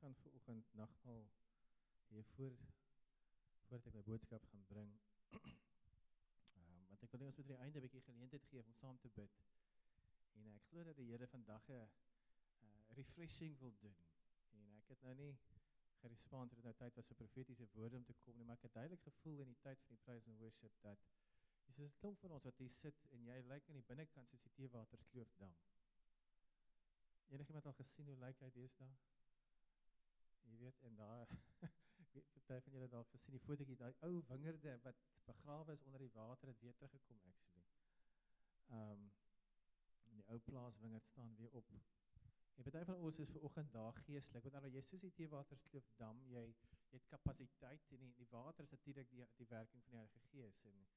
gaan vanoggend nagmaal hier voordat ek my boodskap gaan bring. Want ek wil net ons met die einde 'n bietjie geleentheid gee om saam te bid. En ek glo dat die Here vandag 'n refreshing wil doen. En ek het nou nie gerespond dat dit nou tyd was vir profetiese woorde om te kom nie, maar ek het duidelik gevoel in die tyd van die praise and worship dat dis is 'n klomp van ons wat hier sit en jy lyk aan die binnekant soos die Teewaterskloof-dam. Enigiemand al gesien hoe lyk hy deesdae? Jy weet, en daar, ek weet, party van julle dalk gesien die fotootjie, daai ou wingerde wat begrawe is onder die water, het weer teruggekom actually. En die ou plaaswingerd staan weer op. En party van ons is vanoggend daar geestelik, want nou jy soos die Teewaterskloof-dam, jy het kapasiteit en die water is natuurlik die werking van die Heilige Gees en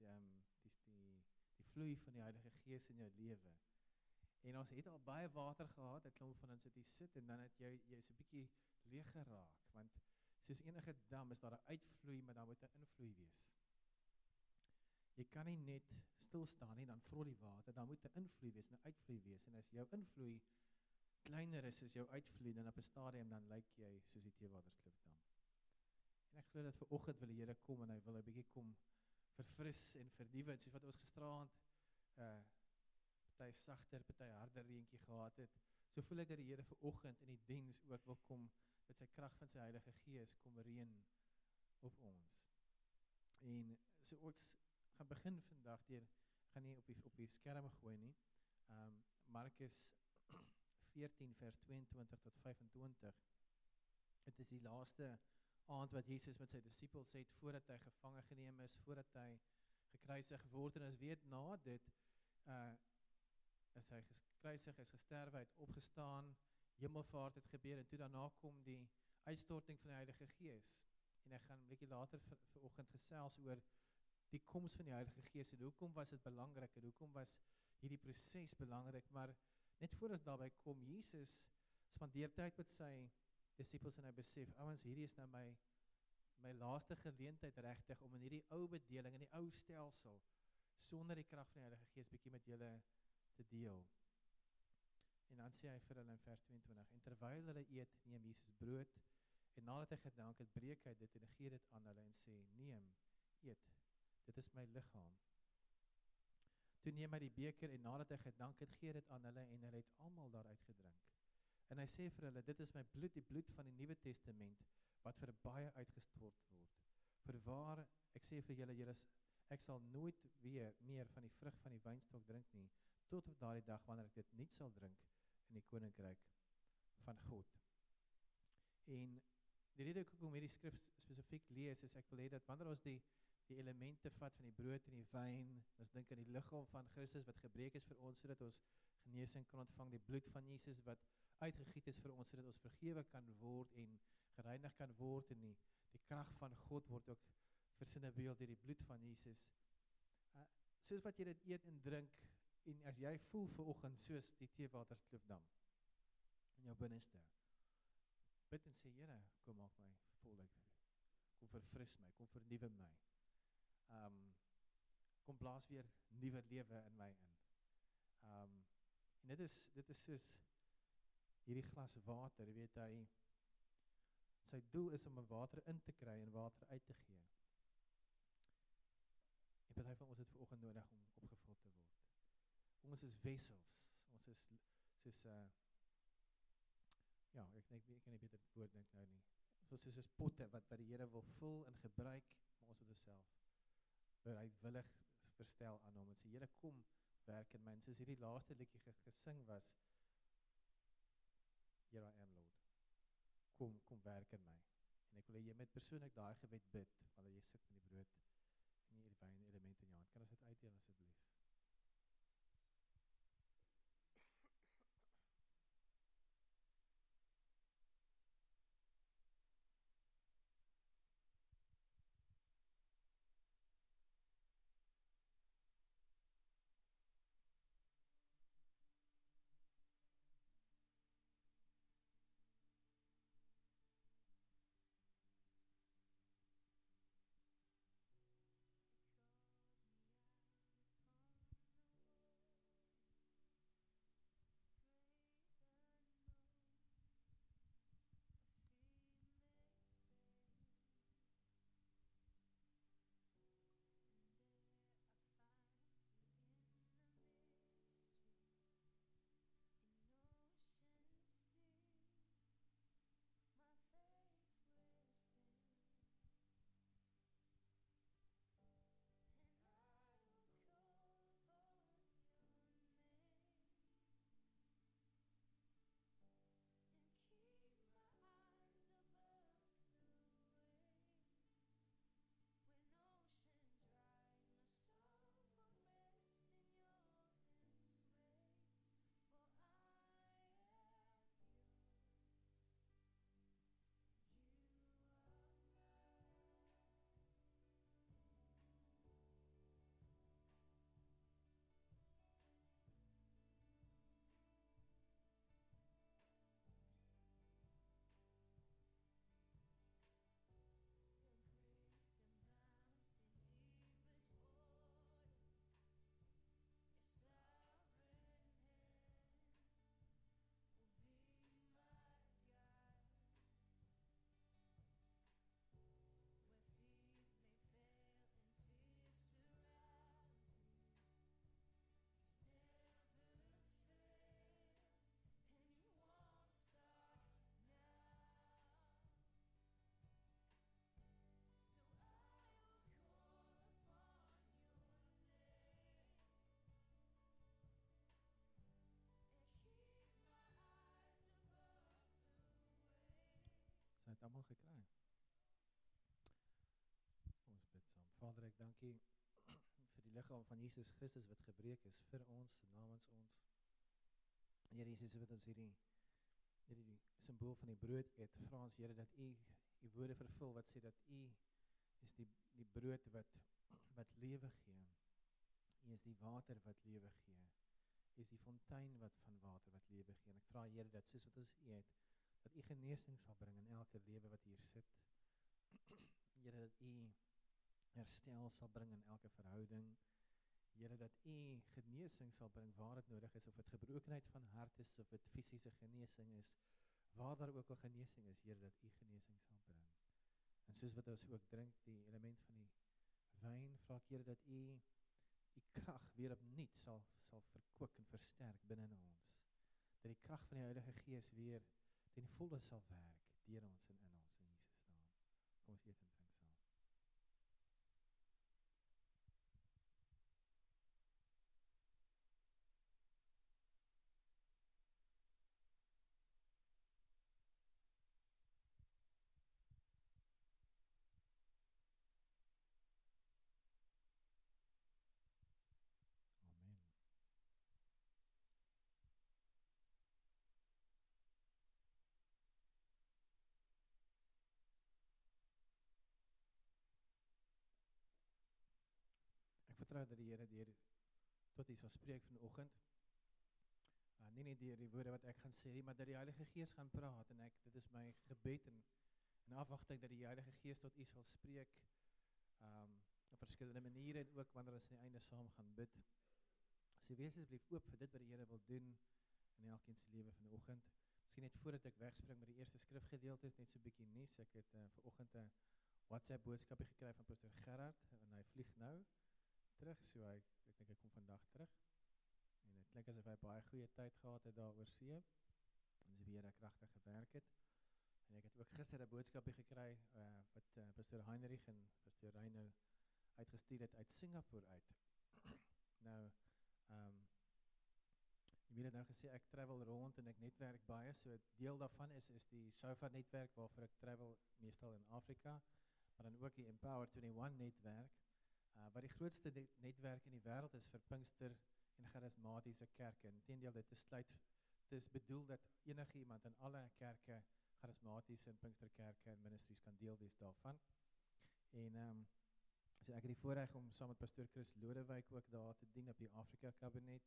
die vloei van die Heilige Gees in jou lewe. En ons het al baie water gehad, 'n klomp van ons het hier sit en dan het jy so 'n bietjie leeg geraak, want soos enige dam is daar 'n uitvloei, maar daar moet 'n invloei wees. Jy kan nie net stil staan nie, dan vrol die water, dan moet 'n invloei wees, 'n uitvloei wees, en as jou invloei kleiner is as jou uitvloei, dan op 'n stadium dan lyk jy soos die Teewaterskloof-dam. En ek glo dat vanoggend wil die Here kom en hy wil 'n bietjie kom verfris en vernuwe, soos wat ons gisteraand party sagter, party harder reentjie gehad het. So voel ek dat die Here vanoggend in die diens ook wil kom met sy krag van sy Heilige Gees kom reën op ons. En so ons gaan begin vandag deur, gaan nie op die skerm gooi nie. Markus 14 vers 22 tot 25. Dit is die laaste aand wat Jesus met sy disippels het voordat hy gevange geneem is, voordat hy gekruisig word, en ons weet na dit is hy gekruisig, is gesterwe, hy het opgestaan, hemelvaart het gebeur, en toe daarna kom die uitstorting van die Heilige Gees. En ek gaan 'n bietjie later vanoggend gesels oor die koms van die Heilige Gees, en hoekom was dit belangrik, en hoekom was hierdie proses belangrik, maar net voor ons daarby kom, Jesus spandeer tyd met sy disippels en hy besef, ouens, hierdie is nou my laaste geleentheid regtig om in hierdie ou bedeling, in die ou stelsel, sonder die krag van die Heilige Gees bietjie met julle te deel. En dan sê hy vir hulle in vers 22, en terwyl hulle eet, neem Jesus brood, en nadat hy gedank het, breek hy dit en gee dit aan hulle en sê, neem, eet, dit is my liggaam. Toe neem hy die beker en nadat hy gedank het, gee dit aan hulle en hulle het almal daaruit gedrink. En hy sê vir hulle, dit is my bloed, die bloed van die Nuwe Testament, wat vir baie uitgestort word. Voorwaar, ek sê vir julle, ek sal nooit weer meer van die vrug van die wynstok drink nie, tot op daardie dag wanneer ek dit nie sal drink in die koninkryk van God. En die rede hoekom hierdie skrif spesifiek lees, is ek wil hê dat wanneer ons die elemente vat van die brood en die wyn, ons dink aan die liggaam van Christus wat gebreek is vir ons, sodat ons genesing kan ontvang, die bloed van Jesus wat uitgegiet is vir ons, sodat ons vergewe kan word en gereinig kan word, en die krag van God word ook versinnebeeld deur die bloed van Jesus. Soos wat jy dit eet en drink, en as jy voel vanoggend soos die Teewaterskloof-dam in jou binneste, bid en sê, Here, kom maak my vol uit vir U. Kom verfris my, kom vernuwe my. Kom blaas weer nuwe lewe in my in. En dit is soos hierdie glas water, jy weet, sy doel is om water in te kry en water uit te gee. En party van ons het vanoggend nodig om opgevul te word. Ons is wessels, ons is soos, ek kan nie beter woord dink nou nie, soos potte wat die Here wil vul en gebruik, maar ons moet onsself bereidwillig verstel aan hom, en sê, Here, kom werk in my, en soos hierdie laaste liedjie gesing was, Here I am, Lord, kom werk in my, en ek wil hê jy met persoonlik daai gebed bid, wanneer jy sit met die brood, en die wyn element in jou hand, kan ons dit uitdeel asseblief? He called me out upon liggaam gekry? Kom ons bid saam. Vader, ek dankie vir die liggaam van Jesus Christus wat gebreek is vir ons, namens ons. Here Jesus, wat ons hierdie symbool van die brood eet, vra ons Here dat U woorde vervul wat sê dat U is die brood wat lewe gee. U is die water wat lewe gee. U is die fontein van water wat lewe gee. En ek vra Here dat soos wat ons eet, dat U genesing sal bring in elke lewe wat hier sit. Here, dat U herstel sal bring in elke verhouding. Here, dat U genesing sal bring waar dit nodig is, of dit gebrokenheid van hart is, of dit fisiese genesing is, waar daar ook al genesing is, Here, dat U genesing sal bring. En soos wat ons ook drink, die element van die wyn, vra ek Here, dat U krag weer opnuut sal verkoop en versterk binne in ons. Dat die krag van die Heilige Gees weer ten volle sal werk deur ons en in ons, in Jesus naam. Kom ons eet en drink saam. Amen. Ek vertrou dat die Here tot U sal spreek vanoggend. Nie net deur die woorde wat ek gaan sê, maar dat die Heilige Gees gaan praat, en dit is my gebed en afwagting dat die Heilige Gees tot U sal spreek op verskillende maniere, en ook wanneer ons aan die einde saam gaan bid. So wees asseblief oop vir dit wat die Here wil doen in elkeen se lewe vanoggend. Miskien net voordat ek wegspring met die eerste skrifgedeeltes, net so 'n bietjie nuus. Ek het vanoggend 'n WhatsApp boodskapie gekry van Pastor Gerard, en hy vlieg nou terug, so ek dink hy kom vandag terug. En dit klink asof hy baie goeie tyd gehad het daar oor see, en so die Here kragtig gewerk het. En ek het ook gister 'n boodskapie gekry wat Pastor Heinrich en Pastor Reino uitgestuur het uit Singapore uit. Nou, jy het nou gesê ek travel rond en ek netwerk baie, so deel daarvan is die SOFA netwerk waarvoor ek travel meestal in Afrika, maar dan ook die Empower 21 netwerk, wat die grootste netwerk in die wêreld is vir Pinkster en charismatiese kerke. Inteendeel, dit is bedoel dat enige iemand in alle kerke, charismatiese en Pinksterkerke en ministries kan deel wees daarvan. En so ek het die voorreg om saam met Pastor Chris Lodewyk ook daar te dien op die Afrika kabinet.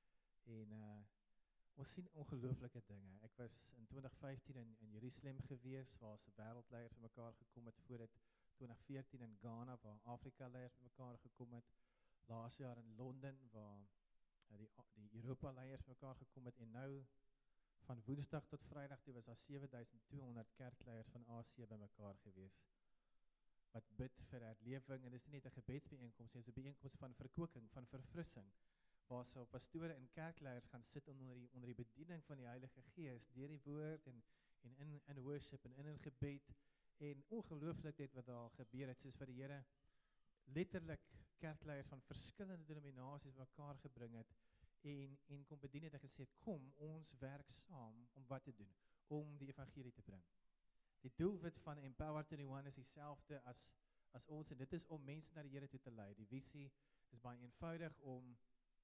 En ons sien ongelooflike dinge. Ek was in 2015 in Jerusalem gewees, waar se wêreldleiers bymekaar gekom het, voor dit 2014 in Ghana, waar Afrika leiers bymekaar gekom het, laas jaar in Londen, waar die Europa leiers bymekaar gekom het, en nou van Woensdag tot Vrydag toe was daar 7200 kerkleiers van Asië bymekaar gewees, wat bid vir herlewing, en dit is nie net 'n gebedsbijeenkoms, dit is 'n bijeenkoms van verkwikking, van verfrissing, waar so pastore en kerkleiers gaan sit onder die bediening van die Heilige Gees, deur die woord en in worship en in gebed, en ongelooflik dit wat daar gebeur het, soos wat die Here letterlik kerkleiers van verskillende denominasies mekaar gebring het, en kom bedien het en gesê het, kom, ons werk saam om wat te doen, om die evangelie te bring. Die doelwit van Empower 21 is dieselfde as ons, en dit is om mense na die Here toe te lei. Die visie is baie eenvoudig om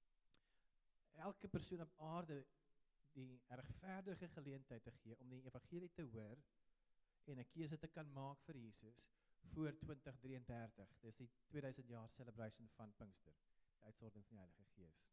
elke persoon op aarde die regverdige geleentheid te gee om die evangelie te hoor en 'n keuse te kan maak vir Jesus voor 2033. Dis die 2000 jaar celebration van Pinkster, die uitstorting van die Heilige Gees.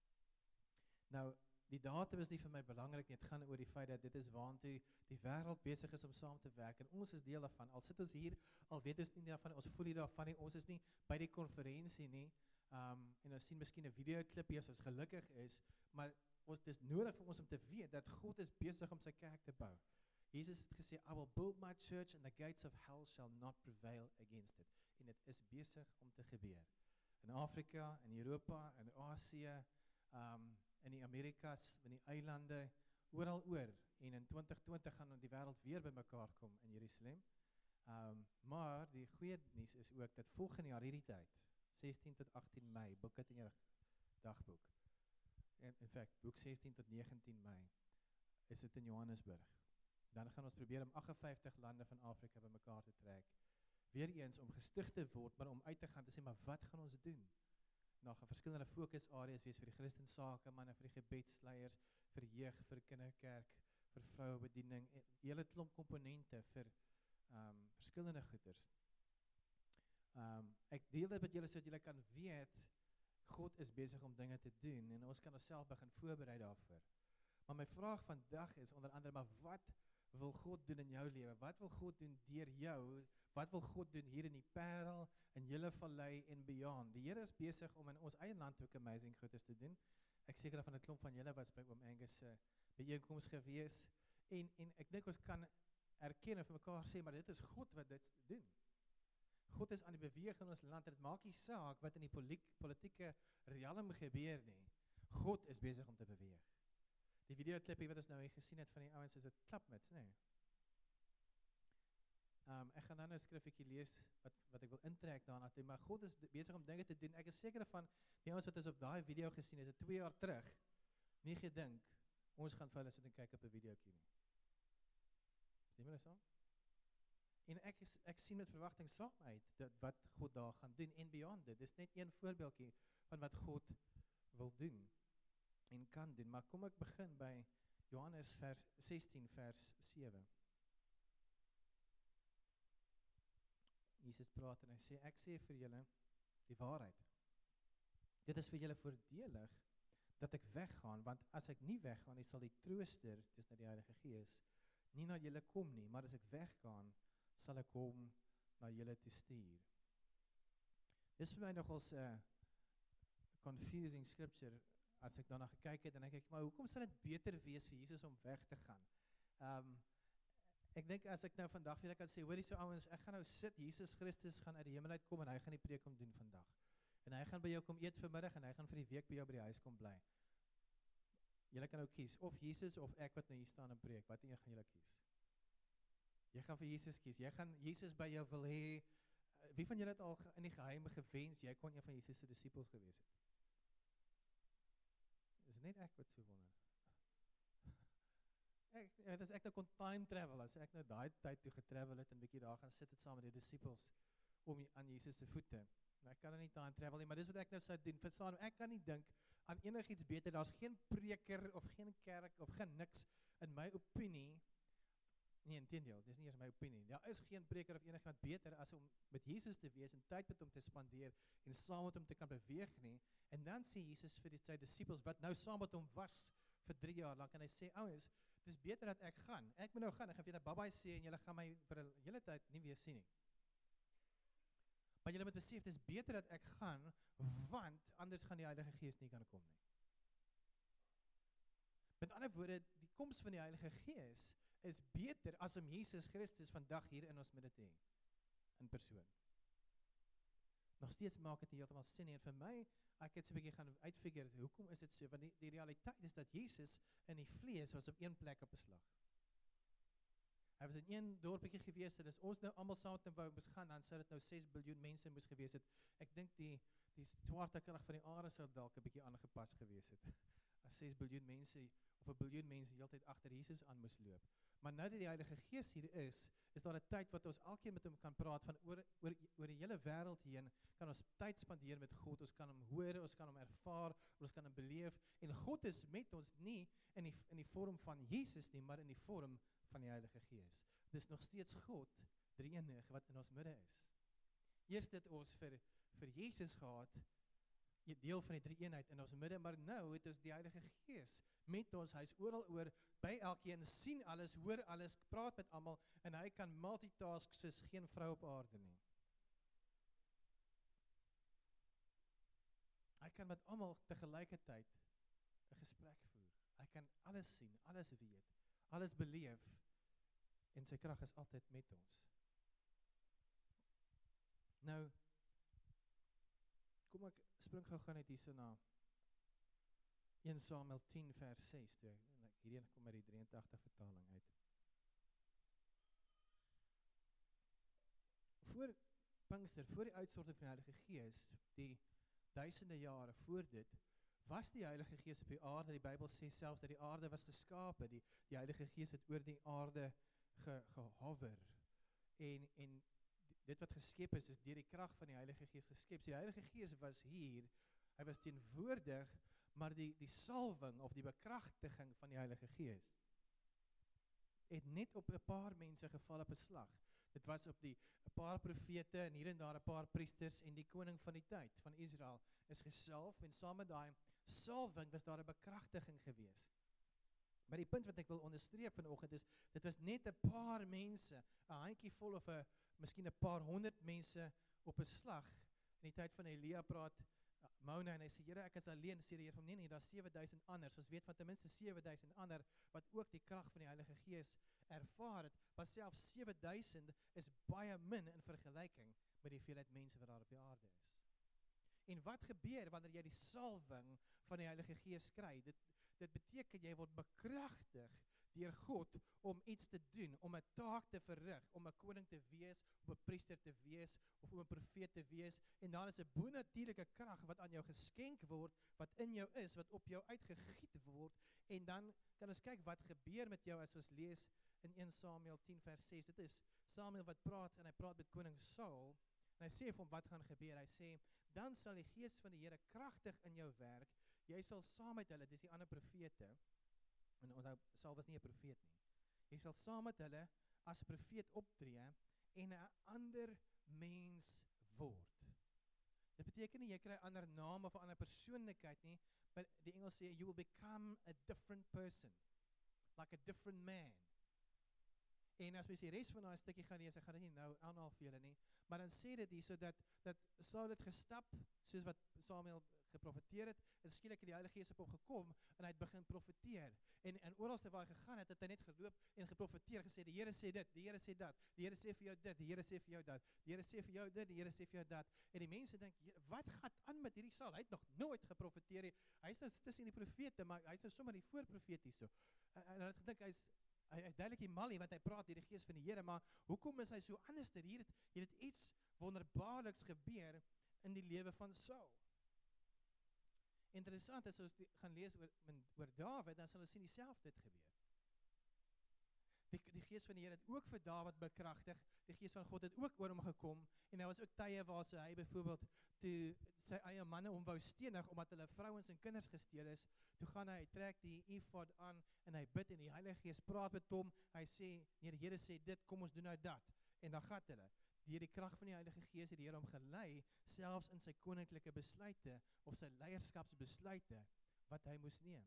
Nou, die datum is nie vir my belangrik nie, dit gaan oor die feit dat dit is waantoe die wêreld besig is om saam te werk, en ons is deel daarvan. Al sit ons hier, al weet ons nie daarvan, ons voel nie daarvan nie, ons is nie by die konferensie nie, en ons sien miskien 'n videoklipie as ons gelukkig is, maar dit is nodig vir ons om te weet dat God is besig om sy kerk te bou. Jesus het gesê, I will build my church and the gates of hell shall not prevail against it. En dit is besig om te gebeur. In Afrika, in Europa, in Asië, in die Amerikas, in die eilande, oral oor. En in 2020 gaan die wêreld weer bymekaar kom in Jerusalem. Maar die goeie nuus is ook dat volgende jaar hierdie tyd, 16 tot 18 Mei, boek dit in jou dagboek. In fact, boek 16 tot 19 Mei, is dit in Johannesburg. Dan gaan ons probeer om 58 lande van Afrika bymekaar te trek. Weereens om gestig te word, maar om uit te gaan te sê, maar wat gaan ons doen? Nou gaan verskillende fokusareas wees vir die Christensake, manne, vir die gebedsleiers, vir jeug, vir kinderkerk, vir vrouebediening, en hele klomp komponente vir verskillende goeders. Ek deel dit met julle sodat julle kan weet, God is besig om dinge te doen, en ons kan onsself begin voorberei daarvoor. Maar my vraag vandag is onder andere, maar wat wil God doen in jou lewe? Wat wil God doen deur jou? Wat wil God doen hier in die Parel, in julle vallei en beyond? Die Here is besig om in ons eie land ook amazing goeders te doen. Ek seker van 'n klomp van julle was by oom Angus se byeenkoms gewees, en ek dink ons kan erken en vir mekaar sê, maar dit is God wat dit doen. God is aan die beweeg in ons land, en dit maak nie saak wat in die politieke realm gebeur nie. God is besig om te beweeg. Die videoklippie wat ons nou hier gesien het van die ouens is dit klapmuts, nee. Ek gaan dan 'n skrifgetjie lees wat ek wil intrek daarna toe, maar God is besig om dinge te doen. Ek is seker van die ouens wat ons op daai video gesien het 2 jaar terug, nie gedink ons gaan vir hulle sit en kyk op 'n videoetjie nie. Sien julle saam? En ek sien met verwagting saam uit wat God daar gaan doen en beyond dit. Dis net een voorbeeldjie van wat God wil doen en kan doen. Maar kom ek begin by Johannes 16 vers 7. Jesus praat en hy sê, ek sê vir julle die waarheid. Dit is vir julle voordelig dat ek weggaan, want as ek nie weggaan, sal die trooster, dis nou die Heilige Gees, nie na julle kom nie, maar as ek weggaan, sal ek hom na julle toe stuur. Dis vir my nogals 'n confusing scripture, as ek daarna gekyk het, en ek kyk, maar hoekom sal dit beter wees vir Jesus om weg te gaan? Ek dink as ek nou vandag vir julle kan sê, hoorie so ouens, ek gaan nou sit, Jesus Christus gaan uit die hemel uitkom, en hy gaan die preek kom doen vandag. En hy gaan by jou kom eet vanmiddag, en hy gaan vir die week by jou by die huis kom bly. Julle kan nou kies, of Jesus of ek wat nou hier staan en preek, wat een gaan julle kies? Jy gaan vir Jesus kies, jy gaan Jesus by jou wil hê. Wie van julle het al in die geheim gewens, jy kon een van Jesus se disippels gewees het? Is net ek wat so wonder. As ek nou kon time travel, as ek nou daai tyd toe getravel het, en bietjie daar gaan sit het saam met die disippels, om aan Jesus se voete. Nou, ek kan nou nie time travel nie, maar dis wat ek nou sou doen, verstaan, ek kan nie dink aan enigiets beter, daar's geen preker, of geen kerk, of geen niks, in my opinie, nee, inteendeel, dis nie eers my opinie, daar is geen preker of enigiemand beter, as om met Jesus te wees, en tyd met hom te spandeer, en saam met hom te kan beweeg nie, en dan sê Jesus vir sy disippels, wat nou saam met hom was, vir 3 jaar lang, en hy sê, ouens, het is beter dat ek gaan, ek moet nou gaan, ek gaan vir julle bye-bye sê, en julle gaan my vir 'n hele tyd nie weer sien nie. Maar julle moet besef, het is beter dat ek gaan, want anders gaan die Heilige Gees nie kan kom nie. Met ander woorde, die koms van die Heilige Gees is beter as om Jesus Christus vandag hier in ons midde te hê, in persoon. Nog steeds maak dit nie heeltemal sin nie, en vir my, ek het so 'n bietjie gaan uitfigure, hoekom is dit so, want die realiteit is dat Jesus in die vlees was op een plek op 'n slag. Hy was in een dorpie gewees, en as ons nou almal saam met hom wou moes gaan, dan sou dit nou 6 biljoen mense moes gewees het. Ek dink die swaartekrag van die aarde sou dalk 'n bietjie aangepas gewees het. As 6 biljoen mense, of 1 biljoen mense heeltyd agter Jesus aan moes loop. Maar nou dat die Heilige Gees hier is daar 'n tyd wat ons elkeen met hom kan praat, van oor die hele wêreld heen, kan ons tyd spandeer met God, ons kan hom hoor, ons kan hom ervaar, ons kan hom beleef, en God is met ons nie in die vorm van Jesus nie, maar in die vorm van die Heilige Gees. Dis nog steeds God, drie-enig, wat in ons midde is. Eers het ons vir Jesus gehad, deel van die drie-eenheid in ons midde, maar nou het ons die Heilige Gees met ons, hy is oral oor, by elkeen, sien alles, hoor alles, praat met almal, en hy kan multitask soos geen vrou op aarde nie. Hy kan met almal tegelijkertijd 'n gesprek voer. Hy kan alles sien, alles weet, alles beleef, en sy krag is altyd met ons. Nou, kom ek spring gou net hierso na 1 Samuel 10 vers 6, en hierheen kom uit die 83 vertaling uit. Voor Pinkster, voor die uitstorting van die Heilige Gees, die duisende jare voor dit, was die Heilige Gees op die aarde. Die Bybel sê selfs dat die aarde was geskape, die Heilige Gees het oor die aarde gehover, en dit wat geskep is deur die krag van die Heilige Gees geskep. So die Heilige Gees was hier, hy was teenwoordig, maar die salwing of die bekragtiging van die Heilige Gees het net op 'n paar mense geval op 'n slag. Dit was op 'n paar profete en hier en daar 'n paar priesters, en die koning van die tyd van Israel is gesalf, en saam met daai salwing was daar 'n bekragtiging gewees. Maar die punt wat ek wil onderstreep vanoggend is, dit was net 'n paar mense, 'n handjievol of miskien 'n paar honderd mense op 'n slag. In die tyd van Elia praat Mona en hy sê, Here, ek is alleen, sê die Here van nee, daar's 7000 anders. Ons weet van ten minste 7000 ander wat ook die krag van die Heilige Gees ervaar het, maar selfs 7000 is baie min in vergelyking met die hoeveelheid mense wat daar op die aarde is. En wat gebeur wanneer jy die salwing van die Heilige Gees kry? Dit beteken jy word bekragtig deur God om iets te doen, om 'n taak te verrig, om 'n koning te wees, om 'n priester te wees, of om 'n profeet te wees, en daar is 'n bonatuurlike krag wat aan jou geskenk word, wat in jou is, wat op jou uitgegiet word, en dan kan ons kyk wat gebeur met jou as ons lees in 1 Samuel 10 vers 6, dit is Samuel wat praat, en hy praat met koning Saul, en hy sê vir hom wat gaan gebeur, hy sê, dan sal die Gees van die Here kragtig in jou werk, jy sal saam met hulle, dis die ander profete, en onthou, Saul was nie 'n profeet nie, jy sal saam met hulle as profeet optree, en 'n ander mens word. Dit beteken nie, jy kry 'n ander naam of 'n ander persoonlikheid nie, maar die Engels sê, you will become a different person, like a different man. En as mens die res van daai stukkie gaan lees, ek gaan dit nie nou aanhaal vir julle nie, maar dan sê dit hier, so dat Saul het gestap, soos wat Samuel geprofeteer het, en skielik het die Heilige Gees op hom gekom, en hy het begin profeteer, en oralste waar hy gegaan het hy net geloop en geprofeteer, gesê, die Here sê dit, die Here sê dat, die Here sê vir jou dit, die Here sê vir jou dat, die Here sê vir jou dit, die Here sê vir jou dat, en die mense dink, wat gaan aan met hierdie Saul, hy het nog nooit geprofeteer, hy is nou tussen die profete, maar hy is nou sommer die voorprofeet hierso, en hy het gedink, hy is duidelik die mal nie, want hy praat deur die Gees van die Here, maar hoekom is hy so anders? Hier het iets wonderbaarliks gebeur in die lewe van Saul. Interessant is, as ons gaan lees oor Dawid, dan sal ons sien dieselfde het gebeur. Die Gees van die Here het ook vir Dawid bekragtig, die Gees van God het ook oor hom gekom, en daar was ook tye waar hy byvoorbeeld, toe sy eie manne hom wou stenig, omdat hulle vrouens en kinders gesteel is, toe gaan hy trek die efod aan, en hy bid, en die Heilige Gees praat met hom, hy sê, nee, die Here sê dit, kom ons doen nou dat, en dan gaat hulle. Deur die krag van die Heilige Gees het die Here hom gelei, selfs in sy koninklike besluite, of sy leierskapsbesluite, wat hy moes neem.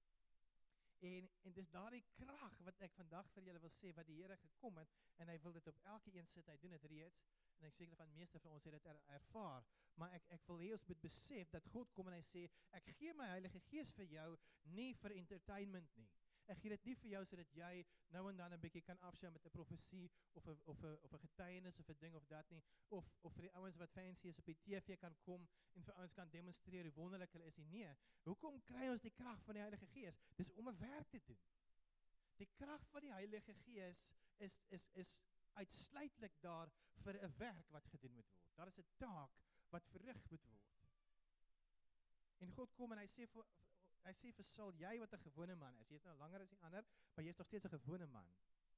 En dis daardie krag wat ek vandag vir julle wil sê, wat die Here gekom het, en hy wil dit op elke een sit, hy doen dit reeds, en ek seker van meeste van ons het dit ervaar, maar ek wil hê ons moet besef, dat God kom en hy sê, ek gee my Heilige Gees vir jou, nie vir entertainment nie. Ek gee dit nie vir jou, sodat jy nou en dan 'n bietjie kan afsjou met 'n profesie, of 'n getuienis, of 'n ding of dat nie, of vir die ouens wat fancy is op die TV kan kom, en vir ouens kan demonstreer hoe wonderlik hulle is nie. Nee, hoekom kry ons die krag van die Heilige Gees? Dis om 'n werk te doen. Die krag van die Heilige Gees is uitsluitlik daar vir 'n werk wat gedoen moet word. Daar is 'n taak wat verrig moet word. En God kom en hy sê vir Saul, jy wat 'n gewone man is, jy is nou langer as die ander, maar jy is nog steeds 'n gewone man.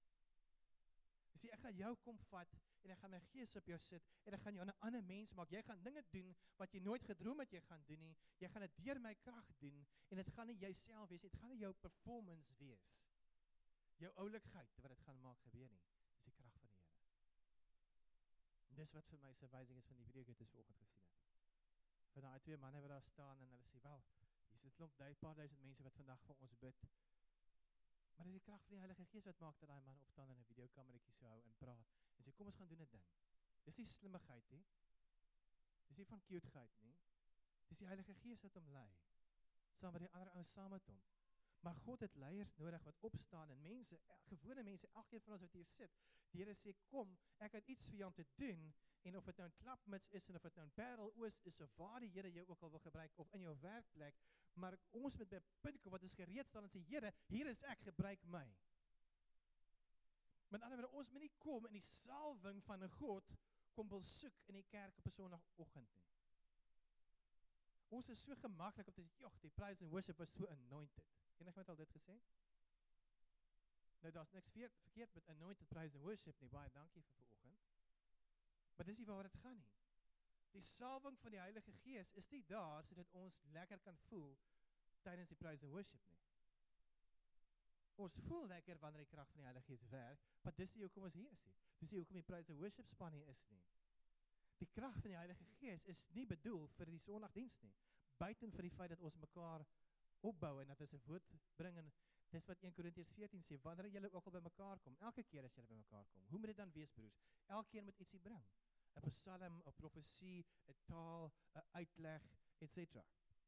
Hy sê, ek gaan jou kom vat, en ek gaan my Gees op jou sit, en ek gaan jou 'n ander mens maak, jy gaan dinge doen, wat jy nooit gedroom het jy gaan doen nie, jy gaan dit deur my krag doen, en dit gaan nie jouself wees, dit gaan nie jou performance wees, jou oulikheid, wat dit gaan maak gebeur nie, dis die krag van die Here. En dis wat vir my so wysing is van die video wat ons vanoggend gesien het. Van daai twee manne wat daar staan, en hulle sê, wel, hier is 'n klomp, paar duisend mense wat vandag vir ons bid, maar dis die krag van die Heilige Gees wat maak dat daai man opstaan en 'n videokameretjie so hou en praat, en sê, kom ons gaan doen 'n ding. Dis nie slimmigheid nie, dis nie van cuteheid nie, dis die Heilige Gees wat hom lei, saam met die ander ouens saam met hom. Maar God het leiers nodig wat opstaan, en mense, gewone mense, elkeen van ons wat hier sit, die Here sê, kom, ek het iets vir jou om te doen, en of dit nou 'n klapmuts is, en of dit nou 'n Parel-Oos is, of waar die Here jou ook al wil gebruik, of in jou werkplek, maar ons moet by 'n punt kom wat ons gereed staan en sê, Here, hier is ek, gebruik my. Met ander woorde, ons moet nie kom in die salwing van 'n God, kom wil soek in die kerk op 'n Sondagoggend nie. Ons is so gemaklik om te sê, "Jog, die praise and worship was so anointed." Enig met al dit gesê? Nou, daar's niks verkeerd met anointed praise and worship nie, baie dankie vir vanoggend. Maar dis nie waar dit gaan nie. Die salwing van die Heilige Gees is nie daar sodat ons lekker kan voel tydens die praise and worship nie. Ons voel lekker wanneer die krag van die Heilige Gees werk, maar dis nie hoekom ons hier is nie. Dis nie hoekom die praise and worship span hier is nie. Die krag van die Heilige Gees is nie bedoel vir die Sondagdiens nie, buiten vir die feit dat ons mekaar opbou en dat ons 'n woord bring en dis wat 1 Korintiërs 14 sê, wanneer julle ook al by mekaar kom, elke keer as julle by mekaar kom, hoe moet dit dan wees, broers? Elkeen moet ietsie bring. 'n Psalm, 'n profesie, 'n taal, 'n uitleg, etc.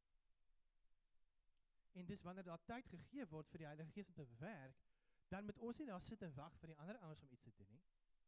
En dis wanneer daar tyd gegee word vir die Heilige Gees om te werk, dan moet ons nie daar sit en wag vir die ander ouens om iets te doen nie.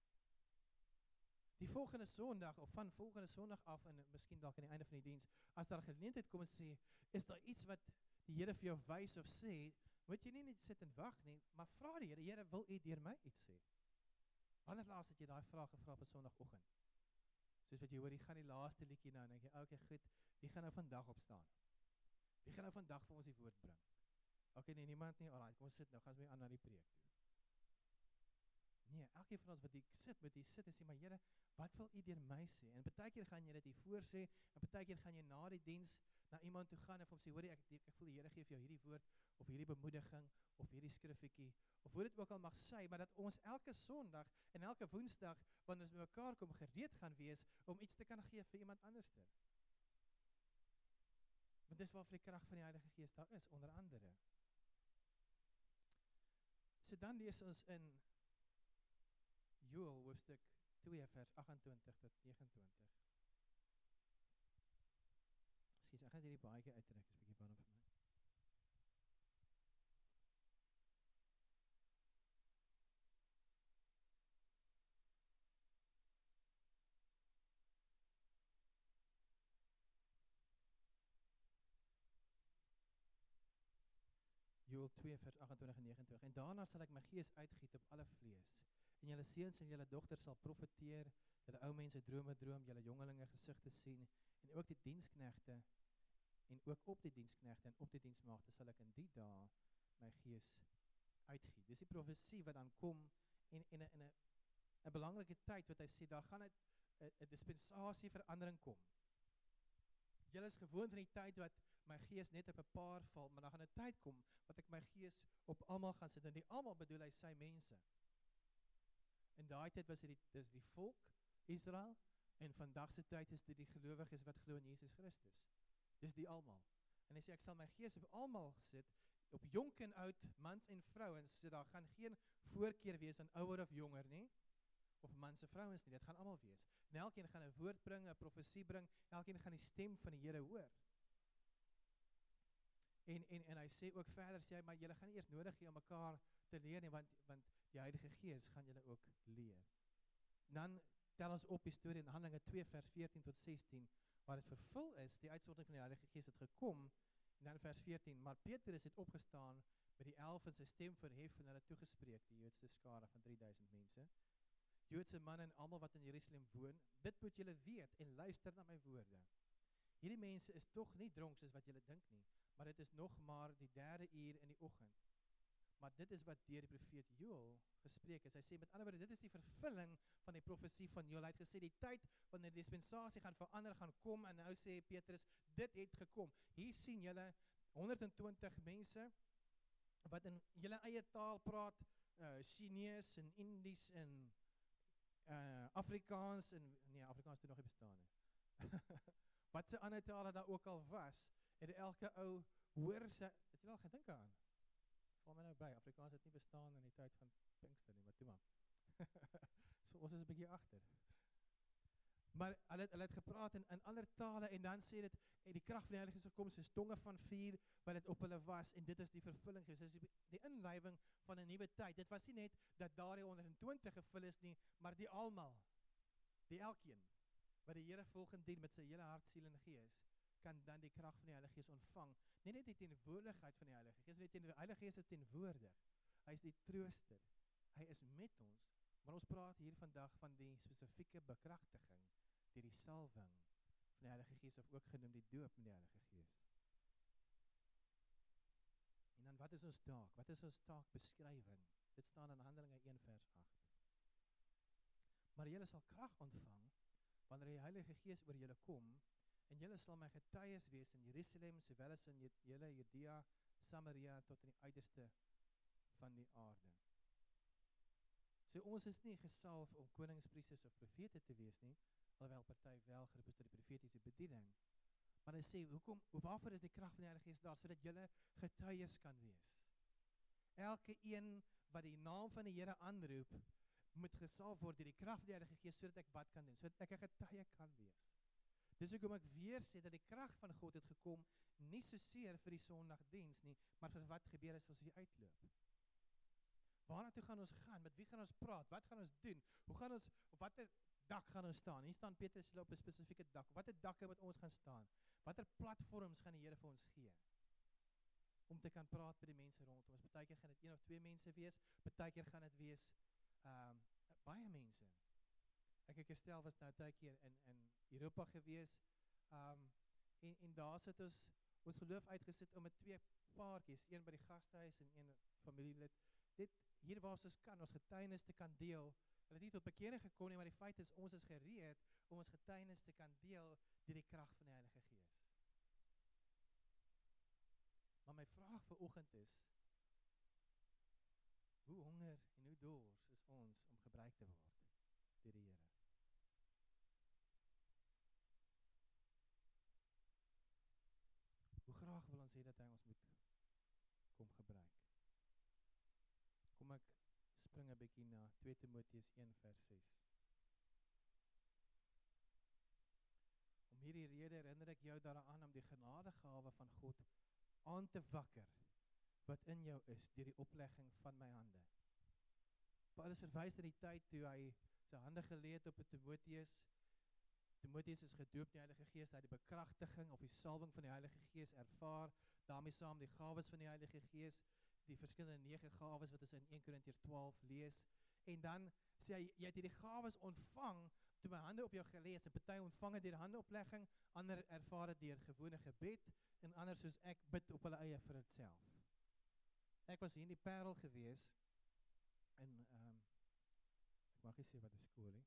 Die volgende Sondag, of van volgende Sondag af, en miskien dalk aan die einde van die diens, as daar geleentheid kom en sê, is daar iets wat die Here vir jou wys of sê, moet jy nie net sit en wag nie, maar vra die Here, Here, wil U deur my iets sê? Wanneer laas het jy daai vraag gevra op 'n Sondagoggend? Soos wat jy hoor, jy gaan die laaste liedjie nou, en dan dink jy, okay, goed, wie gaan nou vandag opstaan? Wie gaan nou vandag vir ons die woord bring? Okay, nee, niemand nie, alright, kom ons sit nou, gaan ons weer aan na die preek toe. Nee, elkeen van ons wat hier sit, moet hier sit en sê, maar Here, wat wil U deur my sê? En partykeer gaan jy dit hier voor sê, en partykeer gaan jy na die diens na iemand toe gaan en vir hom sê, hoor ek voel die Here gee vir jou hierdie woord, of hierdie bemoediging, of hierdie skriffietjie, of hoe dit ook al mag sê, maar dat ons elke Sondag en elke Woensdag, wanneer ons by mekaar kom, gereed gaan wees, om iets te kan gee vir iemand anderster. Want dis waarvoor die krag van die Heilige Gees daar is, onder andere. So dan lees ons in Joël hoofstuk 2 vers 28 tot 29. Ekskuus, ek gaan hierdie baadjie uittrek, is 'n bietjie warm vir my. Joël 2 vers 28 en 29. En daarna sal ek my gees uitgiet op alle vlees. En julle seuns en julle dogters sal profeteer, julle ou mense drome droom, julle jongelinge gesigte sien, en ook die diensknegte, en ook op die diensknegte en op die diensmaagde sal ek in die dae my gees uitgiet. Dis die profesie wat dan kom, en 'n belangrike tyd wat hy sê, daar gaan 'n dispensasie verandering kom. Julle is gewoond aan die tyd wat my gees net op 'n paar val, maar dan gaan 'n tyd kom wat ek my gees op almal gaan sit, en die almal bedoel hy sy mense. In daai tyd was dit dis die volk Israel, en vandag se tyd is dit die gelowiges wat glo in Jesus Christus. Dis die almal. En hy sê ek sal my gees op almal sit, op jonk en oud, mans en vrouens, so daar gaan geen voorkeur wees aan ouer of jonger nie, of mans en vrouens nie, dit gaan almal wees. En elkeen gaan 'n woord bring, 'n profesie bring, elkeen gaan die stem van die Here hoor. En hy sê ook verder, sê hy, maar julle gaan nie eers nodig hê om mekaar te leer nie, want die Heilige Gees gaan julle ook leer. Dan tel ons op die storie in Handelinge 2 vers 14 tot 16, waar dit vervul is, die uitstorting van die Heilige Gees het gekom, en dan vers 14, maar Petrus het opgestaan by die 11 en sy stem verhef en hulle toegespreek, die Joodse skare van 3000 mense, Joodse manne en almal wat in Jerusalem woon, dit moet julle weet en luister na my woorde. Hierdie mense is tog nie dronk soos wat julle dink nie, maar dit is nog maar die 3de uur in die oggend. Maar dit is wat deur die profeet Joël gespreek is. Hy sê met ander woorde, dit is die vervulling van die profesie van Joël. Hy het gesê die tyd wanneer die dispensasie gaan verander, gaan kom, en nou sê Petrus, dit het gekom. Hier sien julle 120 mense wat in julle eie taal praat, Chinees en Indies en Afrikaans en nee, Afrikaans het nog nie bestaan nie. Wat se ander tale daar ook al was, het elke ou hoor sy, het jy al gedink aan? Val my nou by, Afrikaans het nie bestaan in die tyd van Pinkster nie, maar toe maar. So ons is 'n bietjie agter. Maar hulle het gepraat in ander tale, en dan sê dit, die krag van die Heilige Gees gekom, soos tonge van vuur, wat dit op hulle was, en dit is die vervulling gewees. Dit is die inlywing van 'n nuwe tyd. Dit was nie net dat daar die 120 gevul is nie, maar die almal, die elkeen, wat die Here volgend dien met sy hele hart, siel en gees, kan dan die krag van die Heilige Gees ontvang. Nie net die teenwoordigheid van die Heilige Gees, die Heilige Gees is teenwoordig. Hy is die trooster. Hy is met ons, maar ons praat hier vandag van die spesifieke bekragtiging, deur die salwing van die Heilige Gees, of ook genoem die doop met die Heilige Gees. En dan wat is ons taak? Wat is ons taakbeskrywing? Dit staan in Handelinge 1 vers 8. Maar julle sal krag ontvang, wanneer die Heilige Gees oor julle kom, en julle sal my getuies wees in Jerusalem, sowel as in julle Judea, Samaria, tot in die uiterste van die aarde. So ons is nie gesalf om konings, priesters of profete te wees nie, alhoewel party wel geroep is tot die profetiese bediening. Maar hy sê, waarvoor is die krag van die Heilige Gees daar, sodat julle getuies kan wees? Elke een wat die naam van die Here aanroep, moet gesalf word deur die krag van die Heilige Gees, sodat ek wat kan doen, sodat ek 'n getuie kan wees. Dis hoekom ek weer sê dat die krag van God het gekom, nie soseer vir die Sondagdiens nie, maar vir wat gebeur as jy uitloop. Waarna toe gaan ons gaan? Met wie gaan ons praat? Wat gaan ons doen? Hoe gaan ons, op watter dak gaan ons staan? Hier staan Petrus op 'n spesifieke dak. Watter dakke wat ons gaan staan? Watter platforms gaan die Here vir ons gee? Om te kan praat met die mense rondom ons. Partykeer gaan dit 1 of 2 mense wees, partykeer gaan dit wees baie mense. Ek Christel was nou 'n tydjie in Europa gewees, en daar sit ons geloof uitgesit om met 2 paartjies, een by die gastehuis en een familielid, hier waar ons kan, ons getuienis te kan deel. Hulle het nie tot bekering gekom nie, maar die feit is, ons is gereed om ons getuienis te kan deel deur die krag van die Heilige Gees. Maar my vraag vanoggend is, hoe honger en hoe dors is ons om gebruik te word deur die Here? Hoe graag wil ons hê dat hy ons moet kom gebruik? Kom ek spring 'n bietjie na 2 Timoteus 1 vers 6. Om hierdie rede herinner ek jou daaraan om die genadegawe van God aan te wakker, wat in jou is, deur die oplegging van my hande. Paulus verwys na die tyd toe hy sy hande gelê het op Timoteus. Timoteus is gedoop in die Heilige Gees, hy het die bekragtiging of die salwing van die Heilige Gees ervaar, daarmee saam die gawes van die Heilige Gees, die verskillende 9 gawes wat ons in 1 Korintiërs 12 lees, en dan sê hy, jy het hierdie gawes ontvang, toe my hande op jou gelees, en party ontvang het deur handeoplegging, ander ervaar het deur gewone gebed, en ander soos ek bid op hulle eie vir ditself. Ek was hier in die Parel gewees, en ek mag nie sê wat is skool nie,